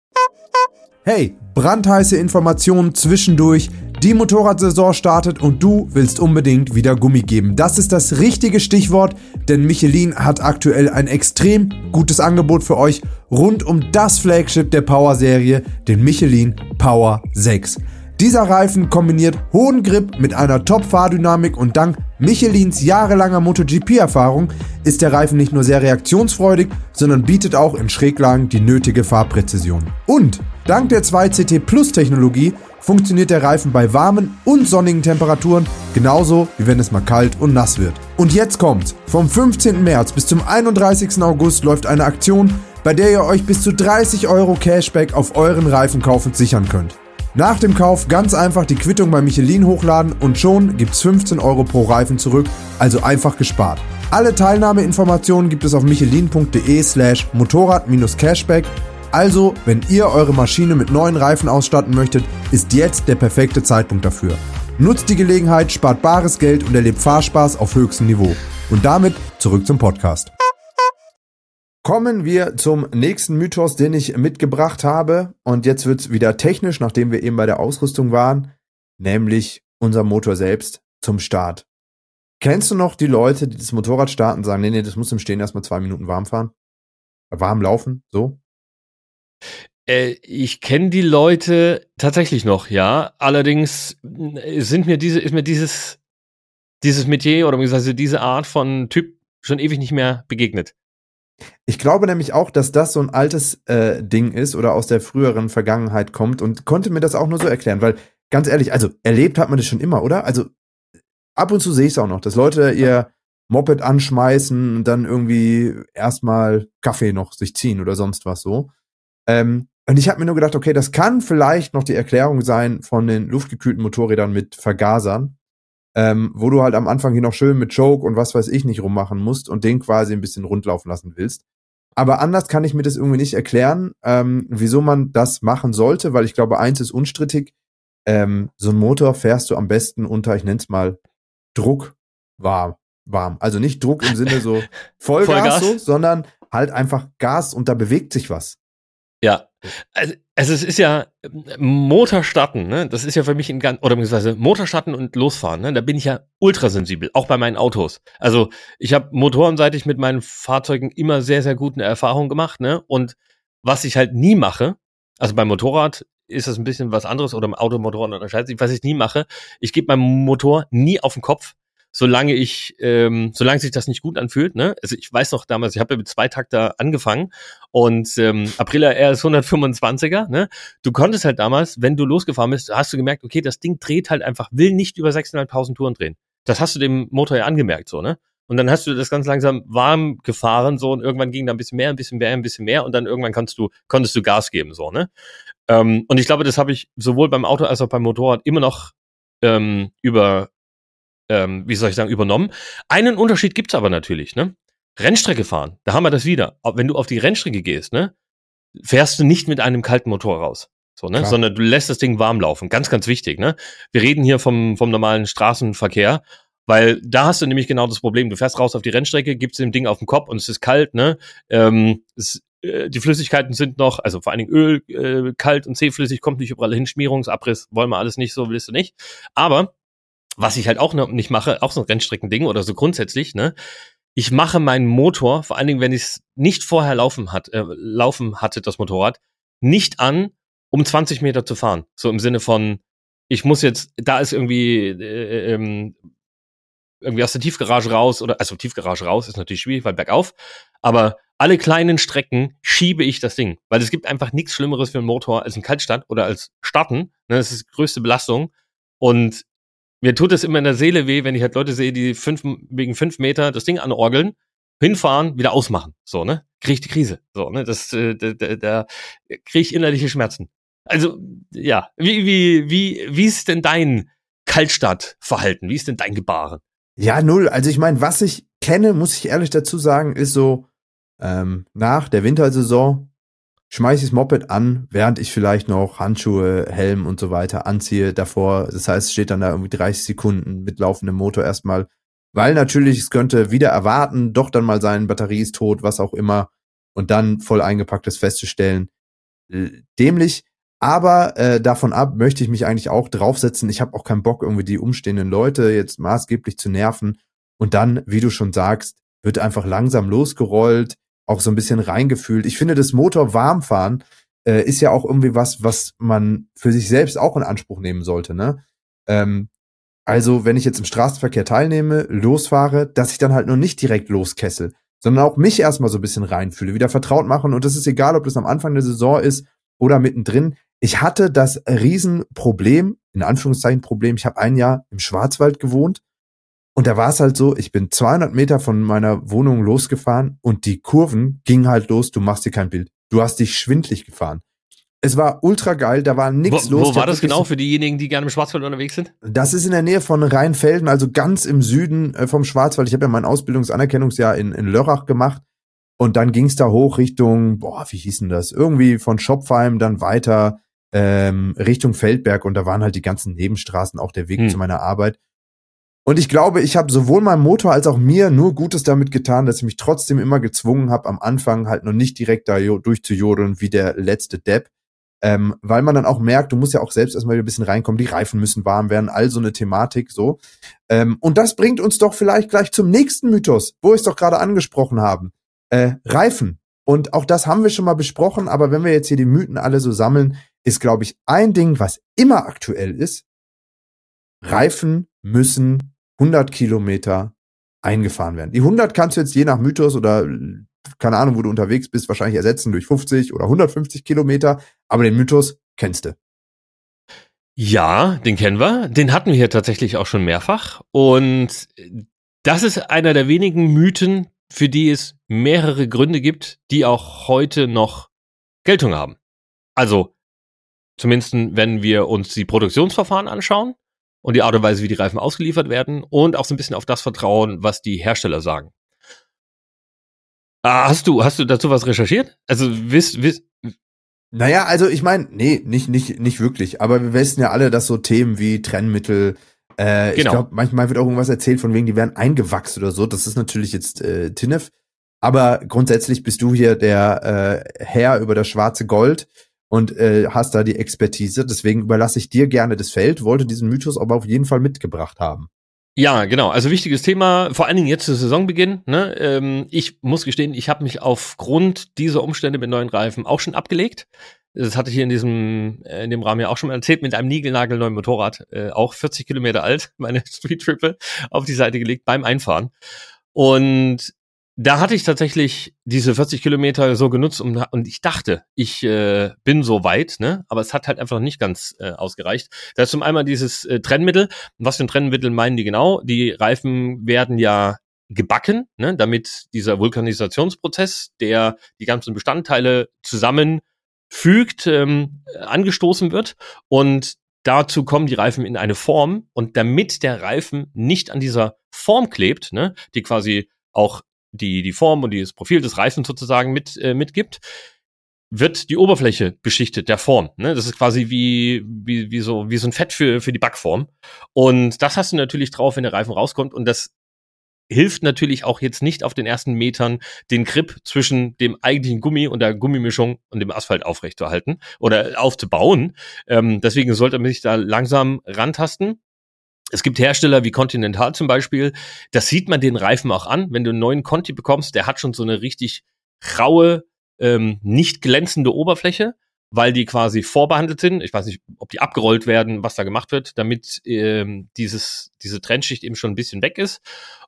Hey, brandheiße Informationen zwischendurch. Die Motorradsaison startet und du willst unbedingt wieder Gummi geben. Das ist das richtige Stichwort, denn Michelin hat aktuell ein extrem gutes Angebot für euch rund um das Flagship der Power-Serie, den Michelin Power sechs. Dieser Reifen kombiniert hohen Grip mit einer Top-Fahrdynamik und dank Michelins jahrelanger MotoGP-Erfahrung ist der Reifen nicht nur sehr reaktionsfreudig, sondern bietet auch in Schräglagen die nötige Fahrpräzision. Und dank der zwei C T Plus Technologie funktioniert der Reifen bei warmen und sonnigen Temperaturen genauso wie wenn es mal kalt und nass wird. Und jetzt kommt's. Vom fünfzehnten März bis zum einunddreißigsten August läuft eine Aktion, bei der ihr euch bis zu dreißig Euro Cashback auf euren Reifenkauf sichern könnt. Nach dem Kauf ganz einfach die Quittung bei Michelin hochladen und schon gibt's fünfzehn Euro pro Reifen zurück, also einfach gespart. Alle Teilnahmeinformationen gibt es auf michelin.de slash Motorrad-Cashback. Also, wenn ihr eure Maschine mit neuen Reifen ausstatten möchtet, ist jetzt der perfekte Zeitpunkt dafür. Nutzt die Gelegenheit, spart bares Geld und erlebt Fahrspaß auf höchstem Niveau. Und damit zurück zum Podcast. Kommen wir zum nächsten Mythos, den ich mitgebracht habe. Und jetzt wird's wieder technisch, nachdem wir eben bei der Ausrüstung waren, nämlich unser Motor selbst zum Start. Kennst du noch die Leute, die das Motorrad starten und sagen, nee, nee, das muss im Stehen erstmal zwei Minuten warm fahren? Warm laufen, so? Äh, ich kenne die Leute tatsächlich noch, ja. Allerdings sind mir diese, ist mir dieses, dieses Metier oder beziehungsweise diese Art von Typ schon ewig nicht mehr begegnet. Ich glaube nämlich auch, dass das so ein altes äh, Ding ist oder aus der früheren Vergangenheit kommt und konnte mir das auch nur so erklären, weil ganz ehrlich, also erlebt hat man das schon immer, oder? Also ab und zu sehe ich es auch noch, dass Leute ihr Moped anschmeißen und dann irgendwie erstmal Kaffee noch sich ziehen oder sonst was so. Ähm, und ich habe mir nur gedacht, okay, das kann vielleicht noch die Erklärung sein von den luftgekühlten Motorrädern mit Vergasern, ähm, wo du halt am Anfang hier noch schön mit Choke und was weiß ich nicht rummachen musst und den quasi ein bisschen rundlaufen lassen willst. Aber anders kann ich mir das irgendwie nicht erklären, ähm, wieso man das machen sollte, weil ich glaube, eins ist unstrittig, ähm, so ein Motor fährst du am besten unter, ich nenn's mal, Druck warm. warm. Also nicht Druck im Sinne so Vollgas, Vollgas. So, sondern halt einfach Gas und da bewegt sich was. Ja, also, also es ist ja Motorstarten, ne? Das ist ja für mich ein ganz, oder beziehungsweise Motorstarten und losfahren, ne? Da bin ich ja ultrasensibel, auch bei meinen Autos. Also ich habe motorenseitig mit meinen Fahrzeugen immer sehr, sehr gute Erfahrungen gemacht, ne? Und was ich halt nie mache, also beim Motorrad ist das ein bisschen was anderes oder im Automotorrad unterscheidet sich, was ich nie mache, ich gebe meinem Motor nie auf den Kopf, solange ich, ähm, solange sich das nicht gut anfühlt, ne? Also ich weiß noch damals, ich habe ja mit Zweitakter angefangen und ähm, Aprilia R S hundertfünfundzwanziger, ne? Du konntest halt damals, wenn du losgefahren bist, hast du gemerkt, okay, das Ding dreht halt einfach, will nicht über sechstausendfünfhundert Touren drehen. Das hast du dem Motor ja angemerkt, so, ne? Und dann hast du das ganz langsam warm gefahren, so, und irgendwann ging da ein bisschen mehr, ein bisschen mehr, ein bisschen mehr und dann irgendwann kannst du, konntest du Gas geben, so, ne? Ähm, und ich glaube, das habe ich sowohl beim Auto als auch beim Motorrad immer noch ähm, über Ähm, wie soll ich sagen, übernommen. Einen Unterschied gibt's aber natürlich, ne? Rennstrecke fahren, da haben wir das wieder. Wenn du auf die Rennstrecke gehst, ne, fährst du nicht mit einem kalten Motor raus. So, ne? Klar. Sondern du lässt das Ding warm laufen. Ganz, ganz wichtig, ne? Wir reden hier vom, vom normalen Straßenverkehr, weil da hast du nämlich genau das Problem. Du fährst raus auf die Rennstrecke, gibst dem Ding auf den Kopf und es ist kalt, ne? Ähm, es, äh, die Flüssigkeiten sind noch, also vor allen Dingen Öl, äh, kalt und zähflüssig, kommt nicht überall hin, Schmierungsabriss, wollen wir alles nicht, so willst du nicht. Aber was ich halt auch noch nicht mache, auch so ein Rennstreckending oder so grundsätzlich, ne? Ich mache meinen Motor, vor allen Dingen, wenn ich es nicht vorher laufen hat, äh, laufen hatte, das Motorrad, nicht an, um zwanzig Meter zu fahren. So im Sinne von, ich muss jetzt, da ist irgendwie, äh, ähm, irgendwie aus der Tiefgarage raus oder, also Tiefgarage raus ist natürlich schwierig, weil bergauf, aber alle kleinen Strecken schiebe ich das Ding, weil es gibt einfach nichts Schlimmeres für einen Motor als ein Kaltstart oder als Starten, ne? Das ist die größte Belastung und mir tut es immer in der Seele weh, wenn ich halt Leute sehe, die fünf, wegen fünf Meter das Ding anorgeln, hinfahren, wieder ausmachen. So, ne? Krieg ich die Krise. So, ne? Das, äh, da, da, da kriege ich innerliche Schmerzen. Also, ja. Wie, wie, wie, wie ist denn dein Kaltstartverhalten? Wie ist denn dein Gebaren? Ja, null. Also ich meine, was ich kenne, muss ich ehrlich dazu sagen, ist so, ähm, nach der Wintersaison schmeiße ich das Moped an, während ich vielleicht noch Handschuhe, Helm und so weiter anziehe davor. Das heißt, es steht dann da irgendwie dreißig Sekunden mit laufendem Motor erstmal, weil natürlich es könnte wieder erwarten, doch dann mal sein, Batterie ist tot, was auch immer, und dann voll eingepacktes festzustellen. Dämlich, aber äh, davon ab möchte ich mich eigentlich auch draufsetzen. Ich habe auch keinen Bock, irgendwie die umstehenden Leute jetzt maßgeblich zu nerven. Und dann, wie du schon sagst, wird einfach langsam losgerollt, auch so ein bisschen reingefühlt. Ich finde, das Motor warmfahren äh, ist ja auch irgendwie was, was man für sich selbst auch in Anspruch nehmen sollte, ne? Ähm, also, wenn ich jetzt im Straßenverkehr teilnehme, losfahre, dass ich dann halt nur nicht direkt loskessel, sondern auch mich erstmal so ein bisschen reinfühle, wieder vertraut machen. Und das ist egal, ob das am Anfang der Saison ist oder mittendrin. Ich hatte das Riesenproblem, in Anführungszeichen Problem, ich habe ein Jahr im Schwarzwald gewohnt. Und da war es halt so, ich bin zweihundert Meter von meiner Wohnung losgefahren und die Kurven gingen halt los, du machst dir kein Bild. Du hast dich schwindlig gefahren. Es war ultra geil, da war nichts wo, los. Wo war das genau für diejenigen, die gerne im Schwarzwald unterwegs sind? Das ist in der Nähe von Rheinfelden, also ganz im Süden vom Schwarzwald. Ich habe ja mein Ausbildungsanerkennungsjahr in, in Lörrach gemacht und dann ging es da hoch Richtung, boah, wie hieß denn das? Irgendwie von Schopfheim dann weiter ähm, Richtung Feldberg und da waren halt die ganzen Nebenstraßen, auch der Weg hm. zu meiner Arbeit. Und ich glaube, ich habe sowohl meinem Motor als auch mir nur Gutes damit getan, dass ich mich trotzdem immer gezwungen habe, am Anfang halt noch nicht direkt da durchzujodeln wie der letzte Depp. Ähm, weil man dann auch merkt, du musst ja auch selbst erstmal wieder ein bisschen reinkommen, die Reifen müssen warm werden, all so eine Thematik so. Ähm, und das bringt uns doch vielleicht gleich zum nächsten Mythos, wo wir es doch gerade angesprochen haben. Äh, Reifen. Und auch das haben wir schon mal besprochen, aber wenn wir jetzt hier die Mythen alle so sammeln, ist, glaube ich, ein Ding, was immer aktuell ist. Reifen müssen hundert Kilometer eingefahren werden. Die hundert kannst du jetzt je nach Mythos oder keine Ahnung, wo du unterwegs bist, wahrscheinlich ersetzen durch fünfzig oder hundertfünfzig Kilometer, aber den Mythos kennst du. Ja, den kennen wir. Den hatten wir hier tatsächlich auch schon mehrfach. Und das ist einer der wenigen Mythen, für die es mehrere Gründe gibt, die auch heute noch Geltung haben. Also, zumindest wenn wir uns die Produktionsverfahren anschauen und die Art und Weise, wie die Reifen ausgeliefert werden und auch so ein bisschen auf das vertrauen, was die Hersteller sagen. Ah, hast du, hast du dazu was recherchiert? Also, wisst, wisst. Naja, also ich meine, nee, nicht, nicht, nicht wirklich, aber wir wissen ja alle, dass so Themen wie Trennmittel, äh, genau. Ich glaube, manchmal wird auch irgendwas erzählt von wegen, die werden eingewachsen oder so, das ist natürlich jetzt äh, T I N F, aber grundsätzlich bist du hier der äh, Herr über das schwarze Gold und äh, hast da die Expertise, deswegen überlasse ich dir gerne das Feld, wollte diesen Mythos aber auf jeden Fall mitgebracht haben. Ja, genau. Also wichtiges Thema, vor allen Dingen jetzt zu Saisonbeginn. Ne? Ähm, ich muss gestehen, ich habe mich aufgrund dieser Umstände mit neuen Reifen auch schon abgelegt. Das hatte ich hier in diesem in dem Rahmen ja auch schon mal erzählt, mit einem niegelnagelneuen Motorrad, äh, auch vierzig Kilometer alt, meine Street Triple auf die Seite gelegt beim Einfahren. Und da hatte ich tatsächlich diese vierzig Kilometer so genutzt um, und ich dachte, ich äh, bin so weit, ne? Aber es hat halt einfach nicht ganz äh, ausgereicht. Da ist zum einen dieses äh, Trennmittel. Was für ein Trennmittel meinen die genau? Die Reifen werden ja gebacken, ne? Damit dieser Vulkanisationsprozess, der die ganzen Bestandteile zusammenfügt, ähm, angestoßen wird und dazu kommen die Reifen in eine Form und damit der Reifen nicht an dieser Form klebt, ne? Die quasi auch die die Form und das Profil des Reifens sozusagen mit äh, mitgibt, wird die Oberfläche beschichtet der Form. Ne? Das ist quasi wie wie wie so wie so ein Fett für für die Backform. Und das hast du natürlich drauf, wenn der Reifen rauskommt. Und das hilft natürlich auch jetzt nicht auf den ersten Metern, den Grip zwischen dem eigentlichen Gummi und der Gummimischung und dem Asphalt aufrechtzuerhalten oder aufzubauen. Ähm, deswegen sollte man sich da langsam rantasten. Es gibt Hersteller wie Continental zum Beispiel, das sieht man den Reifen auch an, wenn du einen neuen Conti bekommst, der hat schon so eine richtig raue, ähm, nicht glänzende Oberfläche, weil die quasi vorbehandelt sind. Ich weiß nicht, ob die abgerollt werden, was da gemacht wird, damit ähm, dieses diese Trennschicht eben schon ein bisschen weg ist.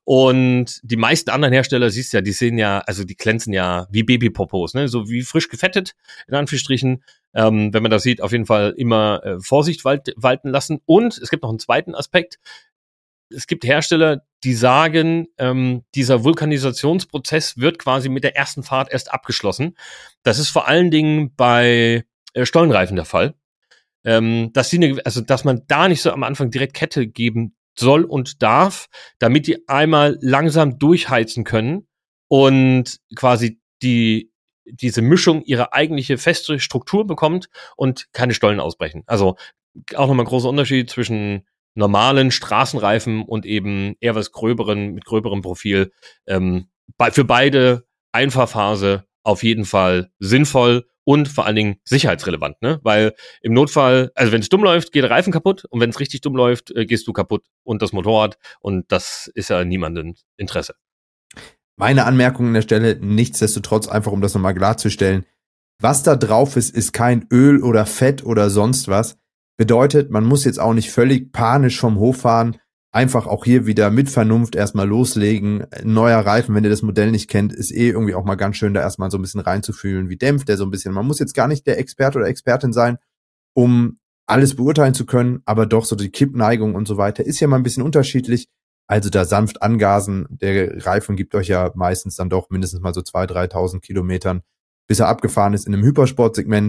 Und die meisten anderen Hersteller, siehst du ja, die sehen ja, also die glänzen ja wie Babypopos, ne, so wie frisch gefettet, in Anführungsstrichen. Ähm, wenn man das sieht, auf jeden Fall immer äh, Vorsicht walt, walten lassen. Und es gibt noch einen zweiten Aspekt. Es gibt Hersteller, die sagen, ähm, dieser Vulkanisationsprozess wird quasi mit der ersten Fahrt erst abgeschlossen. Das ist vor allen Dingen bei äh, Stollenreifen der Fall. Ähm, dass die ne, also dass man da nicht so am Anfang direkt Kette geben soll und darf, damit die einmal langsam durchheizen können und quasi die diese Mischung ihre eigentliche feste Struktur bekommt und keine Stollen ausbrechen. Also auch nochmal ein großer Unterschied zwischen normalen Straßenreifen und eben eher was gröberen, mit gröberem Profil. Ähm, bei, für beide Einfahrphase auf jeden Fall sinnvoll und vor allen Dingen sicherheitsrelevant, ne? Weil im Notfall, also wenn es dumm läuft, geht der Reifen kaputt und wenn es richtig dumm läuft, äh, gehst du kaputt und das Motorrad und das ist ja niemandem Interesse. Meine Anmerkung an der Stelle, nichtsdestotrotz, einfach um das nochmal klarzustellen, was da drauf ist, ist kein Öl oder Fett oder sonst was. Bedeutet, man muss jetzt auch nicht völlig panisch vom Hof fahren, einfach auch hier wieder mit Vernunft erstmal loslegen. Ein neuer Reifen, wenn ihr das Modell nicht kennt, ist eh irgendwie auch mal ganz schön, da erstmal so ein bisschen reinzufühlen, wie dämpft der so ein bisschen. Man muss jetzt gar nicht der Experte oder Expertin sein, um alles beurteilen zu können, aber doch so die Kippneigung und so weiter ist ja mal ein bisschen unterschiedlich. Also da sanft angasen, der Reifen gibt euch ja meistens dann doch mindestens mal so zweitausend, dreitausend Kilometern, bis er abgefahren ist in einem Hypersportsegment.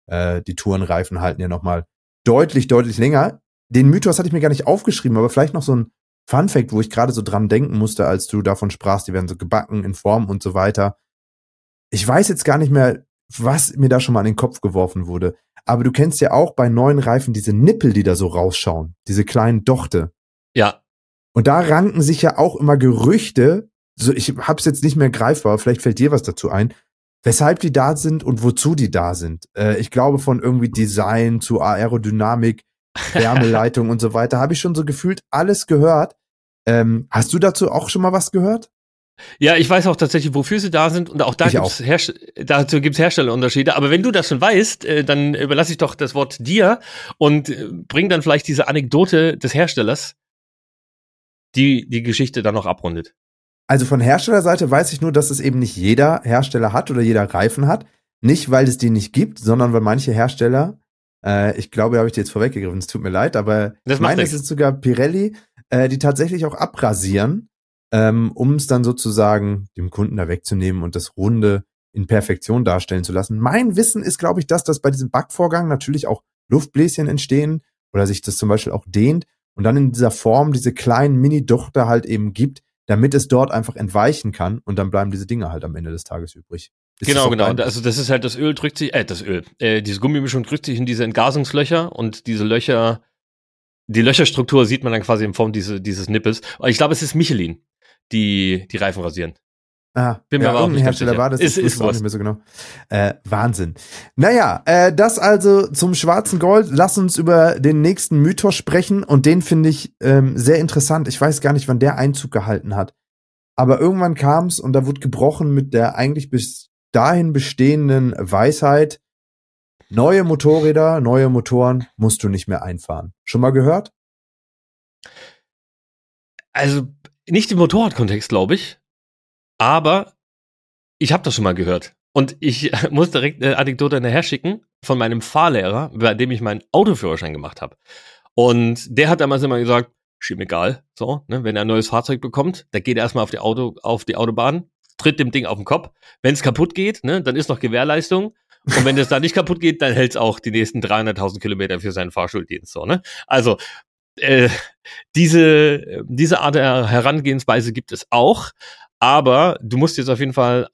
Äh, die Tourenreifen halten ja nochmal deutlich, deutlich länger. Den Mythos hatte ich mir gar nicht aufgeschrieben, aber vielleicht noch so ein Funfact, wo ich gerade so dran denken musste, als du davon sprachst, die werden so gebacken in Form und so weiter. Ich weiß jetzt gar nicht mehr, was mir da schon mal an den Kopf geworfen wurde. Aber du kennst ja auch bei neuen Reifen diese Nippel, die da so rausschauen. Diese kleinen Dochte. Ja. Und da ranken sich ja auch immer Gerüchte, so ich hab's jetzt nicht mehr greifbar, vielleicht fällt dir was dazu ein, weshalb die da sind und wozu die da sind. Äh, ich glaube von irgendwie Design zu Aerodynamik, Wärmeleitung und so weiter, habe ich schon so gefühlt alles gehört. Ähm, hast du dazu auch schon mal was gehört? Ja, ich weiß auch tatsächlich, wofür sie da sind und auch da Ich gibt's Herst- dazu gibt's Herstellerunterschiede. Aber wenn du das schon weißt, äh, dann überlasse ich doch das Wort dir und äh, bring dann vielleicht diese Anekdote des Herstellers, die die Geschichte dann noch abrundet. Also von Herstellerseite weiß ich nur, dass es eben nicht jeder Hersteller hat oder jeder Reifen hat. Nicht, weil es die nicht gibt, sondern weil manche Hersteller, äh, ich glaube, habe ich dir jetzt vorweggegriffen, es tut mir leid, aber Das ich macht meine, nichts. es ist sogar Pirelli, äh, die tatsächlich auch abrasieren, ähm, um es dann sozusagen dem Kunden da wegzunehmen und das Runde in Perfektion darstellen zu lassen. Mein Wissen ist, glaube ich, dass das bei diesem Backvorgang natürlich auch Luftbläschen entstehen oder sich das zum Beispiel auch dehnt und dann in dieser Form diese kleinen Mini-Dochter halt eben gibt, damit es dort einfach entweichen kann und dann bleiben diese Dinge halt am Ende des Tages übrig. Ist Genau, das auch genau. dein- Also das ist halt das Öl drückt sich, äh, das Öl, äh, diese Gummimischung drückt sich in diese Entgasungslöcher und diese Löcher, die Löcherstruktur sieht man dann quasi in Form diese, dieses Nippels. Aber ich glaube, es ist Michelin, die die Reifen rasieren. Ah, Bin mir ja, aber auch irgendein nicht ganz Hersteller sicher. war das, Ist- ich ist wusste auch Wurst. nicht mehr so genau. Äh, Wahnsinn. Naja, äh, das also zum schwarzen Gold. Lass uns über den nächsten Mythos sprechen und den finde ich ähm, sehr interessant. Ich weiß gar nicht, wann der Einzug gehalten hat. Aber irgendwann kam es und da wurde gebrochen mit der eigentlich bis dahin bestehenden Weisheit, neue Motorräder, neue Motoren musst du nicht mehr einfahren. Schon mal gehört? Also nicht im Motorradkontext, glaube ich, aber ich habe das schon mal gehört. Und ich muss direkt eine Anekdote hinterher schicken von meinem Fahrlehrer, bei dem ich meinen Autoführerschein gemacht habe. Und der hat damals immer gesagt, ist ihm egal, so, ne, wenn er ein neues Fahrzeug bekommt, da geht er erstmal auf die Auto, auf die Autobahn, tritt dem Ding auf den Kopf. Wenn es kaputt geht, ne, dann ist noch Gewährleistung. Und wenn es da nicht kaputt geht, dann hält es auch die nächsten dreihunderttausend Kilometer für seinen Fahrschuldienst, so, ne. Also, äh, diese, diese Art der Herangehensweise gibt es auch, aber du musst jetzt auf jeden Fall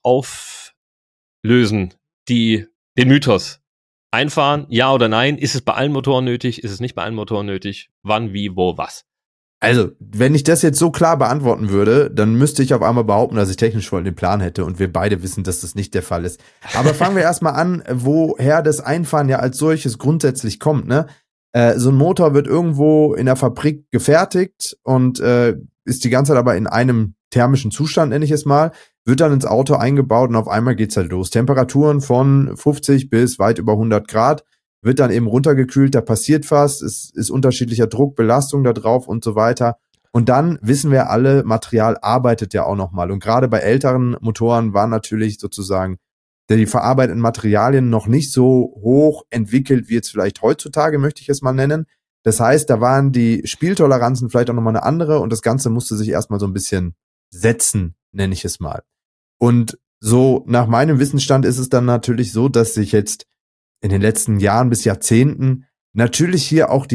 auflösen, die, den Mythos. Einfahren, ja oder nein? Ist es bei allen Motoren nötig? Ist es nicht bei allen Motoren nötig? Wann, wie, wo, was? Also, wenn ich das jetzt so klar beantworten würde, dann müsste ich auf einmal behaupten, dass ich technisch voll den Plan hätte und wir beide wissen, dass das nicht der Fall ist. Aber fangen wir erstmal an, woher das Einfahren ja als solches grundsätzlich kommt, ne? Äh, so ein Motor wird irgendwo in der Fabrik gefertigt und äh, ist die ganze Zeit aber in einem thermischen Zustand, nenne ich es mal, wird dann ins Auto eingebaut und auf einmal geht's halt los. Temperaturen von fünfzig bis weit über hundert Grad, wird dann eben runtergekühlt, da passiert was, es ist unterschiedlicher Druck, Belastung da drauf und so weiter. Und dann wissen wir alle, Material arbeitet ja auch nochmal. Und gerade bei älteren Motoren waren natürlich sozusagen die verarbeiteten Materialien noch nicht so hoch entwickelt, wie jetzt vielleicht heutzutage, möchte ich es mal nennen. Das heißt, da waren die Spieltoleranzen vielleicht auch nochmal eine andere und das Ganze musste sich erstmal so ein bisschen setzen, nenne ich es mal. Und so nach meinem Wissensstand ist es dann natürlich so, dass sich jetzt in den letzten Jahren bis Jahrzehnten natürlich hier auch die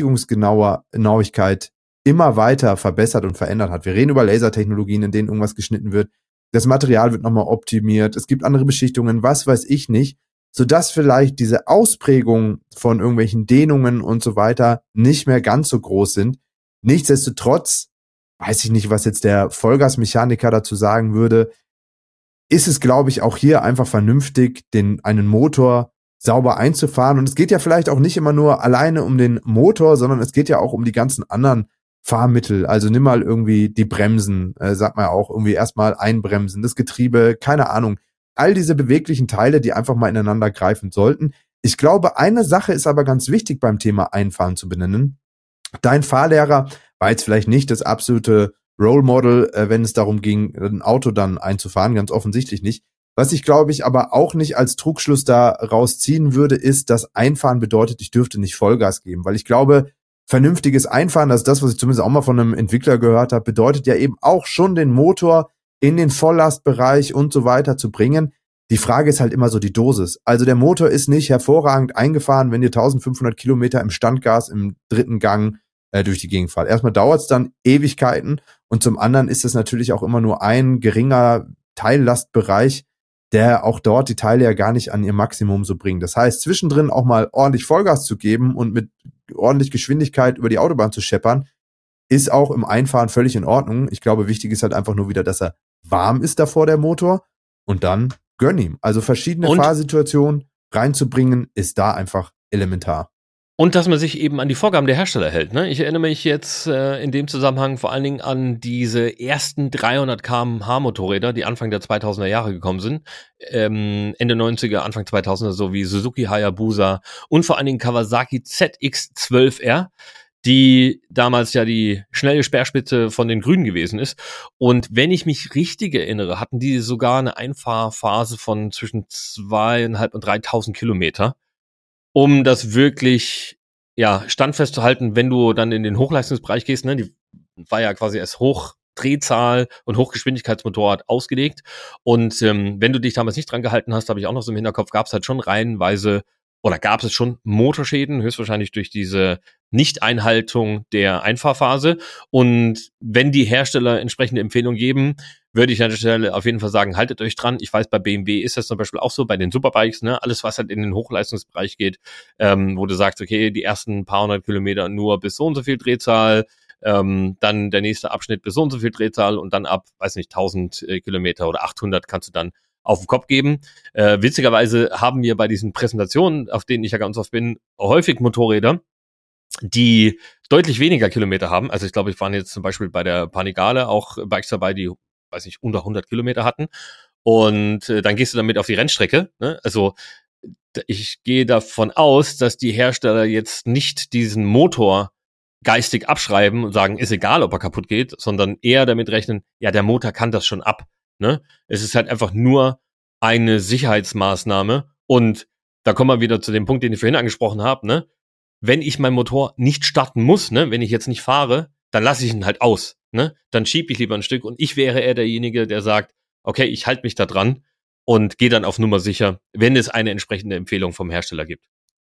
Fertigungsgenauigkeit immer weiter verbessert und verändert hat. Wir reden über Lasertechnologien, in denen irgendwas geschnitten wird. Das Material wird nochmal optimiert. Es gibt andere Beschichtungen, was weiß ich nicht, sodass vielleicht diese Ausprägung von irgendwelchen Dehnungen und so weiter nicht mehr ganz so groß sind. Nichtsdestotrotz, weiß ich nicht, was jetzt der Vollgasmechaniker dazu sagen würde, ist es, glaube ich, auch hier einfach vernünftig, den einen Motor sauber einzufahren. Und es geht ja vielleicht auch nicht immer nur alleine um den Motor, sondern es geht ja auch um die ganzen anderen Fahrmittel. Also nimm mal irgendwie die Bremsen, äh, sagt man ja auch, irgendwie erstmal einbremsen, das Getriebe, keine Ahnung. All diese beweglichen Teile, die einfach mal ineinander greifen sollten. Ich glaube, eine Sache ist aber ganz wichtig beim Thema Einfahren zu benennen. Dein Fahrlehrer war jetzt vielleicht nicht das absolute Role Model, äh, wenn es darum ging, ein Auto dann einzufahren, ganz offensichtlich nicht. Was ich, glaube ich, aber auch nicht als Trugschluss da rausziehen würde, ist, dass Einfahren bedeutet, ich dürfte nicht Vollgas geben. Weil ich glaube, vernünftiges Einfahren, das ist das, was ich zumindest auch mal von einem Entwickler gehört habe, bedeutet ja eben auch schon den Motor in den Volllastbereich und so weiter zu bringen. Die Frage ist halt immer so die Dosis. Also der Motor ist nicht hervorragend eingefahren, wenn ihr eintausendfünfhundert Kilometer im Standgas im dritten Gang äh, durch die Gegend fahrt. Erstmal dauert es dann Ewigkeiten und zum anderen ist es natürlich auch immer nur ein geringer Teillastbereich, der auch dort die Teile ja gar nicht an ihr Maximum so bringt. Das heißt, zwischendrin auch mal ordentlich Vollgas zu geben und mit ordentlich Geschwindigkeit über die Autobahn zu scheppern, ist auch im Einfahren völlig in Ordnung. Ich glaube, wichtig ist halt einfach nur wieder, dass er warm ist davor, der Motor, und dann gönn ihm. Also verschiedene und? Fahrsituationen reinzubringen, ist da einfach elementar. Und dass man sich eben an die Vorgaben der Hersteller hält. Ne? Ich erinnere mich jetzt äh, in dem Zusammenhang vor allen Dingen an diese ersten dreihundert Kilometer pro Stunde Motorräder, die Anfang der zweitausender Jahre gekommen sind. Ähm, Ende neunziger, Anfang zweitausender, so wie Suzuki Hayabusa und vor allen Dingen Kawasaki Z X zwölf R, die damals ja die schnelle Speerspitze von den Grünen gewesen ist. Und wenn ich mich richtig erinnere, hatten die sogar eine Einfahrphase von zwischen zweieinhalb und dreitausend Kilometer, um das wirklich ja standfest zu halten, wenn du dann in den Hochleistungsbereich gehst. Ne? Die war ja quasi als Hochdrehzahl und Hochgeschwindigkeitsmotorrad ausgelegt. Und ähm, wenn du dich damals nicht dran gehalten hast, habe ich auch noch so im Hinterkopf, gab es halt schon reihenweise oder gab es schon Motorschäden, höchstwahrscheinlich durch diese Nicht-Einhaltung der Einfahrphase. Und wenn die Hersteller entsprechende Empfehlungen geben, würde ich an der Stelle auf jeden Fall sagen, haltet euch dran. Ich weiß, bei B M W ist das zum Beispiel auch so, bei den Superbikes, ne, alles, was halt in den Hochleistungsbereich geht, ähm, wo du sagst, okay, die ersten paar hundert Kilometer nur bis so und so viel Drehzahl, ähm, dann der nächste Abschnitt bis so und so viel Drehzahl und dann ab, weiß nicht, tausend äh, Kilometer oder achthundert kannst du dann auf den Kopf geben. Äh, witzigerweise haben wir bei diesen Präsentationen, auf denen ich ja ganz oft bin, häufig Motorräder, die deutlich weniger Kilometer haben. Also ich glaube, ich war jetzt zum Beispiel bei der Panigale auch Bikes dabei, die, weiß nicht, unter hundert Kilometer hatten. Und äh, dann gehst du damit auf die Rennstrecke. Ne? Also ich gehe davon aus, dass die Hersteller jetzt nicht diesen Motor geistig abschreiben und sagen, ist egal, ob er kaputt geht, sondern eher damit rechnen, ja, der Motor kann das schon ab. Ne? Es ist halt einfach nur eine Sicherheitsmaßnahme. Und da kommen wir wieder zu dem Punkt, den ich vorhin angesprochen habe, ne? Wenn ich meinen Motor nicht starten muss, ne, wenn ich jetzt nicht fahre, dann lasse ich ihn halt aus, ne? Dann schiebe ich lieber ein Stück und ich wäre eher derjenige, der sagt, okay, ich halte mich da dran und gehe dann auf Nummer sicher, wenn es eine entsprechende Empfehlung vom Hersteller gibt.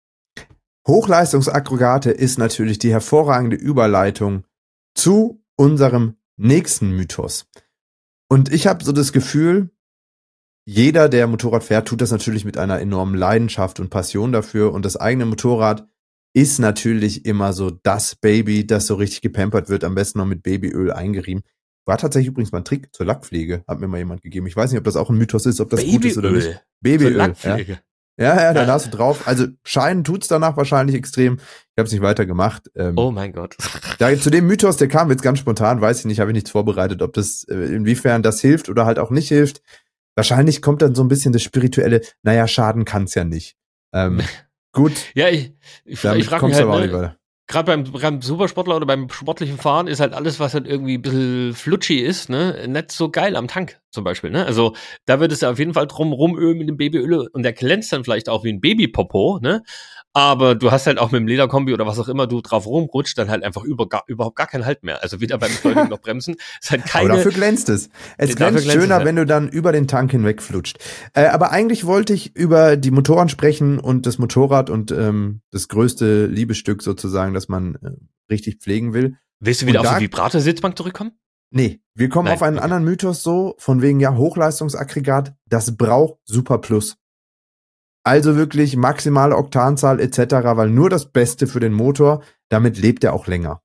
Hochleistungsaggregate ist natürlich die hervorragende Überleitung zu unserem nächsten Mythos. Und ich habe so das Gefühl, jeder, der Motorrad fährt, tut das natürlich mit einer enormen Leidenschaft und Passion dafür. Und das eigene Motorrad ist natürlich immer so das Baby, das so richtig gepampert wird, am besten noch mit Babyöl eingerieben. War tatsächlich übrigens mal ein Trick zur Lackpflege, hat mir mal jemand gegeben. Ich weiß nicht, ob das auch ein Mythos ist, ob das Babyöl. gut ist oder nicht. Babyöl. Zur Lackpflege. Ja, ja, ja, da hast du drauf. Also scheinen tut's danach wahrscheinlich extrem. Ich habe es nicht weiter gemacht. Ähm, oh mein Gott. Da, zu dem Mythos, der kam jetzt ganz spontan, weiß ich nicht, habe ich nichts vorbereitet, ob das, äh, inwiefern das hilft oder halt auch nicht hilft. Wahrscheinlich kommt dann so ein bisschen das spirituelle, naja, schaden kann's ja nicht. Ähm, gut. Ja, ich, ich, ich frage mich halt, ne, gerade beim, beim Supersportler oder beim sportlichen Fahren ist halt alles, was halt irgendwie ein bisschen flutschi ist, ne, nicht so geil am Tank zum Beispiel, ne. Also da wird es ja auf jeden Fall drum rumölen mit dem Babyöl und der glänzt dann vielleicht auch wie ein Babypopo, ne. Aber du hast halt auch mit dem Lederkombi oder was auch immer du drauf rumrutscht, dann halt einfach über, gar, überhaupt gar keinen Halt mehr. Also weder beim Beschleunigen noch Bremsen. Ist halt keine, aber dafür glänzt es. Es glänzt, glänzt schöner, es, ja. Wenn du dann über den Tank hinweg flutscht. Äh, aber eigentlich wollte ich über die Motoren sprechen und das Motorrad und ähm, das größte Liebesstück sozusagen, das man äh, richtig pflegen will. Willst du wieder und auf da, die Vibrator-Sitzbank zurückkommen? Nee, wir kommen Nein, auf einen okay. anderen Mythos so, von wegen, ja, Hochleistungsaggregat, das braucht Super Plus. Also wirklich maximale Oktanzahl et cetera, weil nur das Beste für den Motor, damit lebt er auch länger.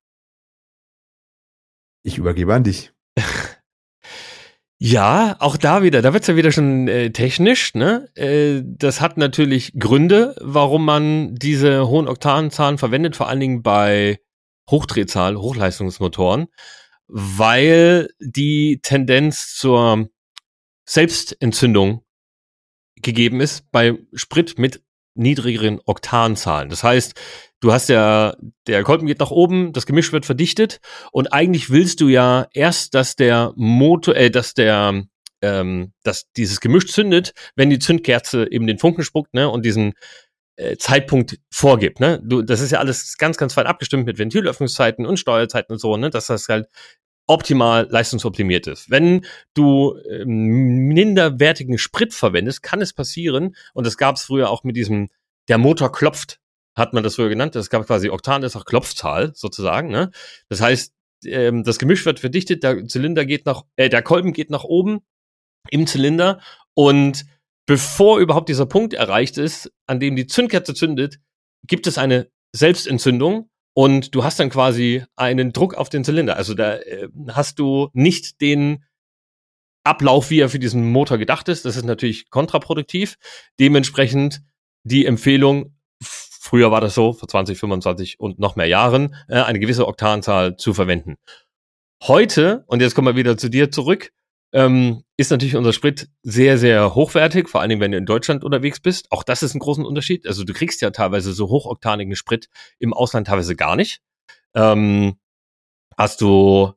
Ich übergebe an dich. Ja, auch da wieder, da wird's ja wieder schon äh, technisch, ne? Äh, das hat natürlich Gründe, warum man diese hohen Oktanzahlen verwendet, vor allen Dingen bei Hochdrehzahl, Hochleistungsmotoren, weil die Tendenz zur Selbstentzündung gegeben ist bei Sprit mit niedrigeren Oktanzahlen. Das heißt, du hast ja, der Kolben geht nach oben, das Gemisch wird verdichtet und eigentlich willst du ja erst, dass der Motor, äh, dass der, ähm, dass dieses Gemisch zündet, wenn die Zündkerze eben den Funken spuckt, ne, und diesen äh, Zeitpunkt vorgibt, ne. Du, das ist ja alles ganz, ganz fein abgestimmt mit Ventilöffnungszeiten und Steuerzeiten und so, ne, dass das halt optimal leistungsoptimiert ist. Wenn du ähm, minderwertigen Sprit verwendest, kann es passieren, und das gab es früher auch mit diesem, der Motor klopft, hat man das früher genannt, das gab quasi Oktan, das ist auch Klopfzahl sozusagen, ne? Das heißt, ähm, das Gemisch wird verdichtet, der Zylinder geht nach, äh, der Kolben geht nach oben im Zylinder, und bevor überhaupt dieser Punkt erreicht ist, an dem die Zündkerze zündet, gibt es eine Selbstentzündung, und du hast dann quasi einen Druck auf den Zylinder. Also da äh, hast du nicht den Ablauf, wie er für diesen Motor gedacht ist. Das ist natürlich kontraproduktiv. Dementsprechend die Empfehlung, früher war das so, vor zwanzig, fünfundzwanzig und noch mehr Jahren, äh, eine gewisse Oktanzahl zu verwenden. Heute, und jetzt kommen wir wieder zu dir zurück, ähm, ist natürlich unser Sprit sehr, sehr hochwertig, vor allen Dingen, wenn du in Deutschland unterwegs bist. Auch das ist ein großen Unterschied. Also du kriegst ja teilweise so hochoktanigen Sprit im Ausland teilweise gar nicht. Ähm, hast du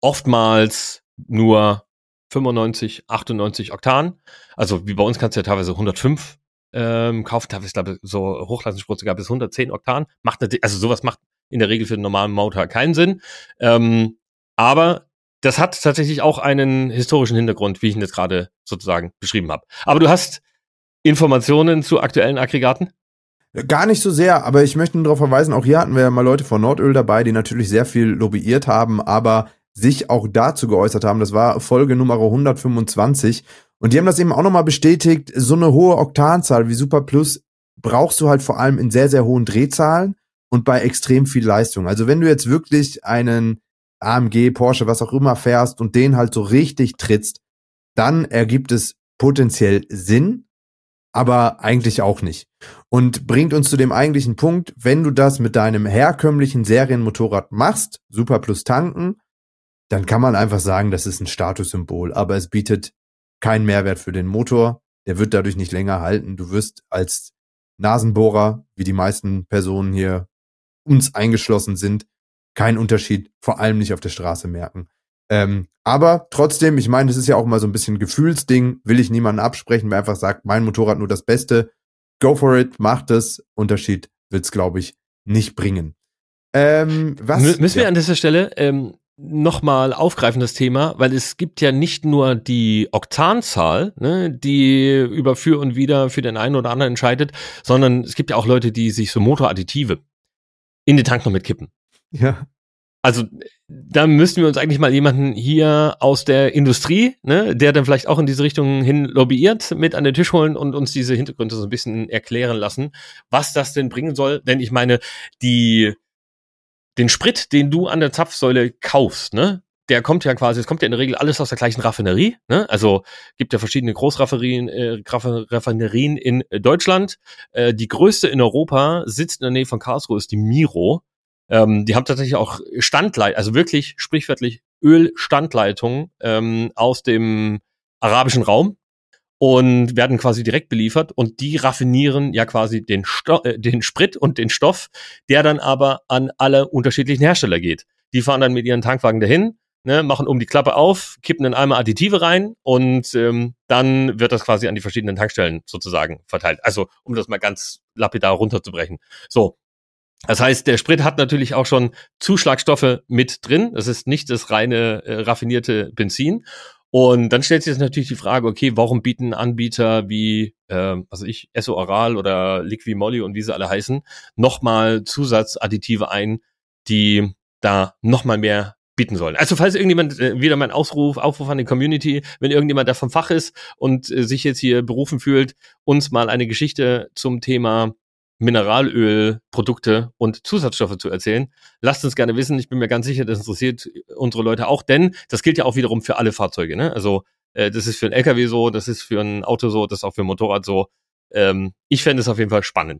oftmals nur fünfundneunzig, achtundneunzig Oktan. Also wie bei uns kannst du ja teilweise hundertfünf ähm, kaufen. Teilweise, glaube ich, so Hochleistungssprit sogar bis hundertzehn Oktan. Macht natürlich, also sowas macht in der Regel für einen normalen Motor keinen Sinn. Ähm, aber das hat tatsächlich auch einen historischen Hintergrund, wie ich ihn jetzt gerade sozusagen beschrieben habe. Aber du hast Informationen zu aktuellen Aggregaten? Gar nicht so sehr, aber ich möchte nur darauf verweisen, auch hier hatten wir ja mal Leute von Nordöl dabei, die natürlich sehr viel lobbyiert haben, aber sich auch dazu geäußert haben. Das war Folge Nummer hundertfünfundzwanzig. Und die haben das eben auch nochmal bestätigt, so eine hohe Oktanzahl wie Super Plus brauchst du halt vor allem in sehr, sehr hohen Drehzahlen und bei extrem viel Leistung. Also wenn du jetzt wirklich einen A M G, Porsche, was auch immer fährst und den halt so richtig trittst, dann ergibt es potenziell Sinn, aber eigentlich auch nicht. Und bringt uns zu dem eigentlichen Punkt, wenn du das mit deinem herkömmlichen Serienmotorrad machst, Super Plus tanken, dann kann man einfach sagen, das ist ein Statussymbol, aber es bietet keinen Mehrwert für den Motor, der wird dadurch nicht länger halten. Du wirst als Nasenbohrer, wie die meisten Personen hier uns eingeschlossen sind, keinen Unterschied, vor allem nicht auf der Straße merken. Ähm, aber trotzdem, ich meine, das ist ja auch mal so ein bisschen Gefühlsding, will ich niemanden absprechen, wer einfach sagt, mein Motorrad nur das Beste, go for it, macht es, Unterschied wird's, glaube ich, nicht bringen. Ähm, was? M- müssen wir ja. an dieser Stelle ähm, nochmal aufgreifen, das Thema, weil es gibt ja nicht nur die Oktanzahl, ne, die über für und wider für den einen oder anderen entscheidet, sondern es gibt ja auch Leute, die sich so Motoradditive in den Tank noch mitkippen. Ja. Also da müssten wir uns eigentlich mal jemanden hier aus der Industrie, ne, der dann vielleicht auch in diese Richtung hin lobbyiert, mit an den Tisch holen und uns diese Hintergründe so ein bisschen erklären lassen, was das denn bringen soll. Denn ich meine, die den Sprit, den du an der Zapfsäule kaufst, ne, der kommt ja quasi, es kommt ja in der Regel alles aus der gleichen Raffinerie, ne? Also gibt ja verschiedene Großraffinerien äh, Raffinerien in Deutschland. Äh, die größte in Europa sitzt in der Nähe von Karlsruhe, ist die Miro. Ähm, die haben tatsächlich auch Standleitungen, also wirklich sprichwörtlich Ölstandleitungen ähm, aus dem arabischen Raum und werden quasi direkt beliefert, und die raffinieren ja quasi den, Sto- äh, den Sprit und den Stoff, der dann aber an alle unterschiedlichen Hersteller geht. Die fahren dann mit ihren Tankwagen dahin, ne, machen um die Klappe auf, kippen dann einmal Additive rein und ähm, dann wird das quasi an die verschiedenen Tankstellen sozusagen verteilt. Also um das mal ganz lapidar runterzubrechen. So. Das heißt, der Sprit hat natürlich auch schon Zuschlagstoffe mit drin. Das ist nicht das reine äh, raffinierte Benzin. Und dann stellt sich jetzt natürlich die Frage, okay, warum bieten Anbieter wie, äh, also ich, Esso Oral oder Liqui-Moly und wie sie alle heißen, nochmal Zusatzadditive ein, die da nochmal mehr bieten sollen. Also falls irgendjemand, äh, wieder mein Ausruf, Aufruf an die Community, wenn irgendjemand da vom Fach ist und äh, sich jetzt hier berufen fühlt, uns mal eine Geschichte zum Thema Mineralölprodukte und Zusatzstoffe zu erzählen. Lasst uns gerne wissen. Ich bin mir ganz sicher, das interessiert unsere Leute auch, denn das gilt ja auch wiederum für alle Fahrzeuge, ne? Also äh, das ist für ein L K W so, das ist für ein Auto so, das ist auch für ein Motorrad so. Ähm, ich fände es auf jeden Fall spannend.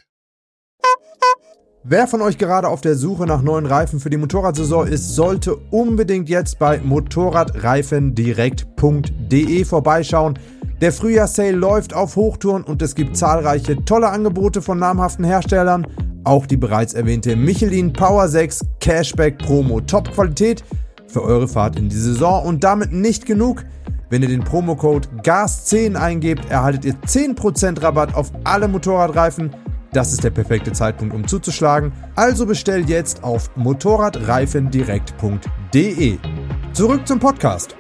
Wer von euch gerade auf der Suche nach neuen Reifen für die Motorradsaison ist, sollte unbedingt jetzt bei motorradreifendirekt punkt de vorbeischauen. Der Frühjahrssale läuft auf Hochtouren und es gibt zahlreiche tolle Angebote von namhaften Herstellern. Auch die bereits erwähnte Michelin Power sechs Cashback Promo Top-Qualität für eure Fahrt in die Saison. Und damit nicht genug. Wenn ihr den Promocode G A S zehn eingebt, erhaltet ihr zehn Prozent Rabatt auf alle Motorradreifen. Das ist der perfekte Zeitpunkt, um zuzuschlagen. Also bestell jetzt auf motorradreifendirekt punkt de. zurück zum Podcast.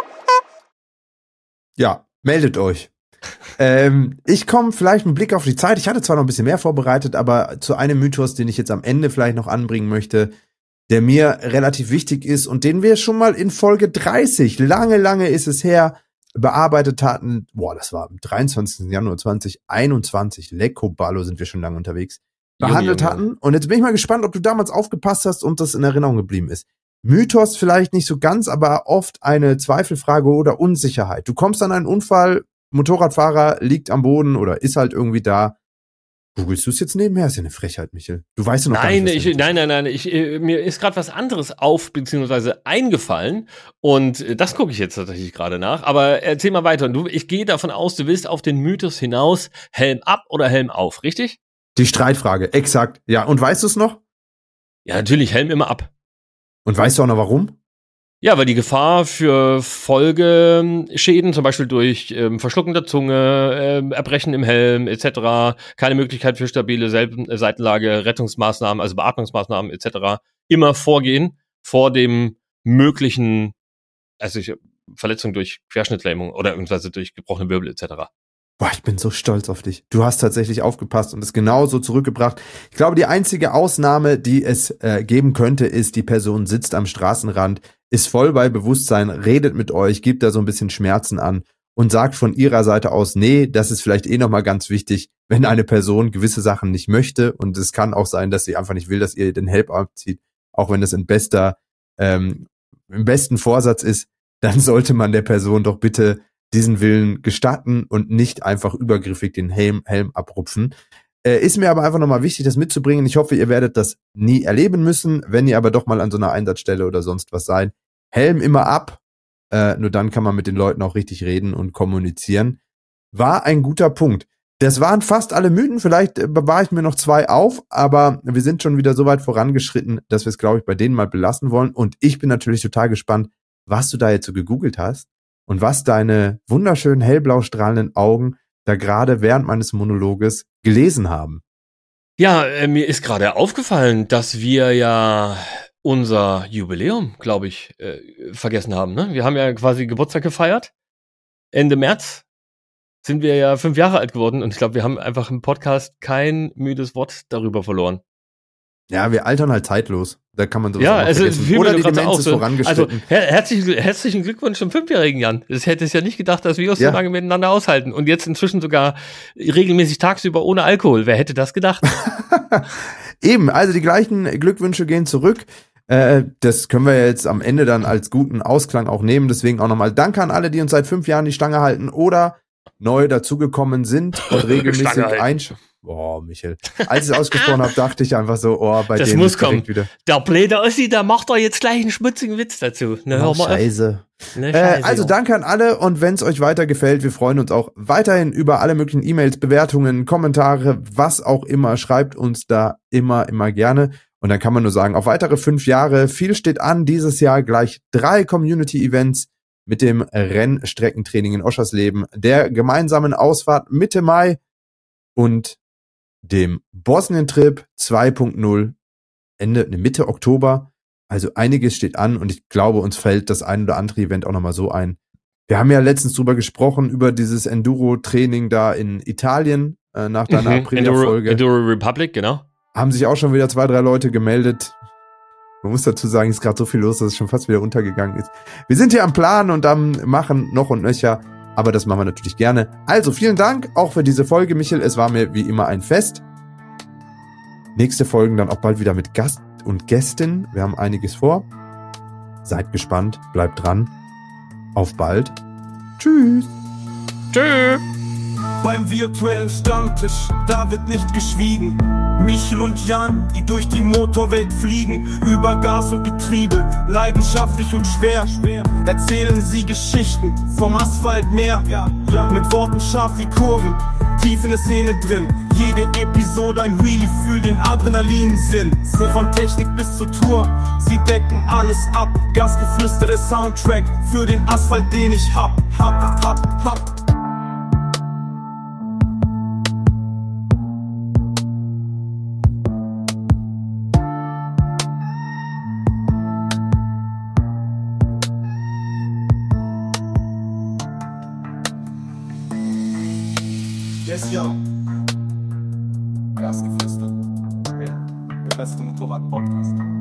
Ja, meldet euch. ähm, ich komme vielleicht mit Blick auf die Zeit. Ich hatte zwar noch ein bisschen mehr vorbereitet, aber zu einem Mythos, den ich jetzt am Ende vielleicht noch anbringen möchte, der mir relativ wichtig ist und den wir schon mal in Folge dreißig, lange, lange ist es her, bearbeitet hatten. Boah, das war am dreiundzwanzigsten Januar zweitausendeinundzwanzig. Lecco Ballo, sind wir schon lange unterwegs. Behandelt Junge, Junge. hatten. Und jetzt bin ich mal gespannt, ob du damals aufgepasst hast und das in Erinnerung geblieben ist. Mythos vielleicht nicht so ganz, aber oft eine Zweifelfrage oder Unsicherheit. Du kommst an einen Unfall, Motorradfahrer liegt am Boden oder ist halt irgendwie da. Googlest du es jetzt nebenher? Ist ja eine Frechheit, Michel. Du weißt ja noch nein, gar nicht, ich, nein, nein, nein, ich, äh, mir ist gerade was anderes auf beziehungsweise eingefallen und äh, das gucke ich jetzt tatsächlich gerade nach. Aber erzähl mal weiter. Du, ich gehe davon aus, du willst auf den Mythos hinaus, Helm ab oder Helm auf, richtig? Die Streitfrage, exakt. Ja, und weißt du es noch? Ja, natürlich, Helm immer ab. Und weißt du auch noch warum? Ja, weil die Gefahr für Folgeschäden, zum Beispiel durch ähm, Verschlucken der Zunge, ähm, Erbrechen im Helm et cetera, keine Möglichkeit für stabile Sel- Seitenlage, Rettungsmaßnahmen, also Beatmungsmaßnahmen et cetera, immer vorgehen vor dem möglichen, also ich, Verletzung durch Querschnittlähmung oder irgendwas durch gebrochene Wirbel et cetera. Boah, ich bin so stolz auf dich. Du hast tatsächlich aufgepasst und es genauso zurückgebracht. Ich glaube, die einzige Ausnahme, die es äh, geben könnte, ist, die Person sitzt am Straßenrand, ist voll bei Bewusstsein, redet mit euch, gibt da so ein bisschen Schmerzen an und sagt von ihrer Seite aus, nee, das ist vielleicht eh nochmal ganz wichtig, wenn eine Person gewisse Sachen nicht möchte und es kann auch sein, dass sie einfach nicht will, dass ihr den Helm abzieht, auch wenn das in bester, ähm, im besten Vorsatz ist, dann sollte man der Person doch bitte diesen Willen gestatten und nicht einfach übergriffig den Helm, Helm abrupfen. Äh, ist mir aber einfach nochmal wichtig, das mitzubringen. Ich hoffe, ihr werdet das nie erleben müssen. Wenn ihr aber doch mal an so einer Einsatzstelle oder sonst was seid, Helm immer ab. Äh, nur dann kann man mit den Leuten auch richtig reden und kommunizieren. War ein guter Punkt. Das waren fast alle Mythen. Vielleicht äh, bewahre ich mir noch zwei auf, aber wir sind schon wieder so weit vorangeschritten, dass wir es, glaube ich, bei denen mal belassen wollen. Und ich bin natürlich total gespannt, was du da jetzt so gegoogelt hast. Und was deine wunderschönen hellblau strahlenden Augen da gerade während meines Monologes gelesen haben. Ja, äh, mir ist gerade aufgefallen, dass wir ja unser Jubiläum, glaube ich, äh, vergessen haben. Ne? Wir haben ja quasi Geburtstag gefeiert. Ende März sind wir ja fünf Jahre alt geworden und ich glaube, wir haben einfach im Podcast kein müdes Wort darüber verloren. Ja, wir altern halt zeitlos. Da kann man sowas ja, auch also vergessen. Oder die Demenz ist vorangeschritten. Also her- herzlichen, herzlichen Glückwunsch zum Fünfjährigen, Jan. Das hätte es ja nicht gedacht, dass wir uns ja. so lange miteinander aushalten. Und jetzt inzwischen sogar regelmäßig tagsüber ohne Alkohol. Wer hätte das gedacht? Eben, also die gleichen Glückwünsche gehen zurück. Äh, das können wir jetzt am Ende dann als guten Ausklang auch nehmen. Deswegen auch nochmal Danke an alle, die uns seit fünf Jahren die Stange halten oder neu dazugekommen sind und regelmäßig einschalten. Boah, Michael. Als ich es ausgesprochen habe, dachte ich einfach so, oh, bei das denen muss ist kommen. Wieder. Der blöde Ossi, der macht doch jetzt gleich einen schmutzigen Witz dazu. Ne, oh, Scheiße. Ne, Scheiße. Äh, also danke an alle und wenn es euch weiter gefällt, wir freuen uns auch weiterhin über alle möglichen E-Mails, Bewertungen, Kommentare, was auch immer. Schreibt uns da immer, immer gerne. Und dann kann man nur sagen, auf weitere fünf Jahre. Viel steht an. Dieses Jahr gleich drei Community-Events mit dem Rennstreckentraining in Oschersleben, der gemeinsamen Ausfahrt Mitte Mai und dem Bosnien-Trip zwei Punkt null Ende, Mitte Oktober. Also einiges steht an und ich glaube, uns fällt das ein oder andere Event auch nochmal so ein. Wir haben ja letztens drüber gesprochen, über dieses Enduro-Training da in Italien, äh, nach deiner mhm. Aprilia-Folge. Enduro, Enduro Republic, genau. Haben sich auch schon wieder zwei, drei Leute gemeldet. Man muss dazu sagen, es ist gerade so viel los, dass es schon fast wieder untergegangen ist. Wir sind hier am Planen und am Machen noch und nöcher. Aber das machen wir natürlich gerne. Also vielen Dank auch für diese Folge, Michael. Es war mir wie immer ein Fest. Nächste Folgen dann auch bald wieder mit Gast und Gästin. Wir haben einiges vor. Seid gespannt, bleibt dran. Auf bald. Tschüss. Tschüss. Beim virtuellen Stammtisch, da wird nicht geschwiegen. Michel und Jan, die durch die Motorwelt fliegen, über Gas und Getriebe, leidenschaftlich und schwer, erzählen sie Geschichten vom Asphaltmeer, mit Worten scharf wie Kurven, tief in der Szene drin. Jede Episode ein Wheelie für den Adrenalinsinn. So von Technik bis zur Tour, sie decken alles ab. Gasgeflüster, der Soundtrack für den Asphalt, den ich hab, hab, hab, hab. Yes, yo. Gasgeflüster. Der beste Motorrad-Podcast.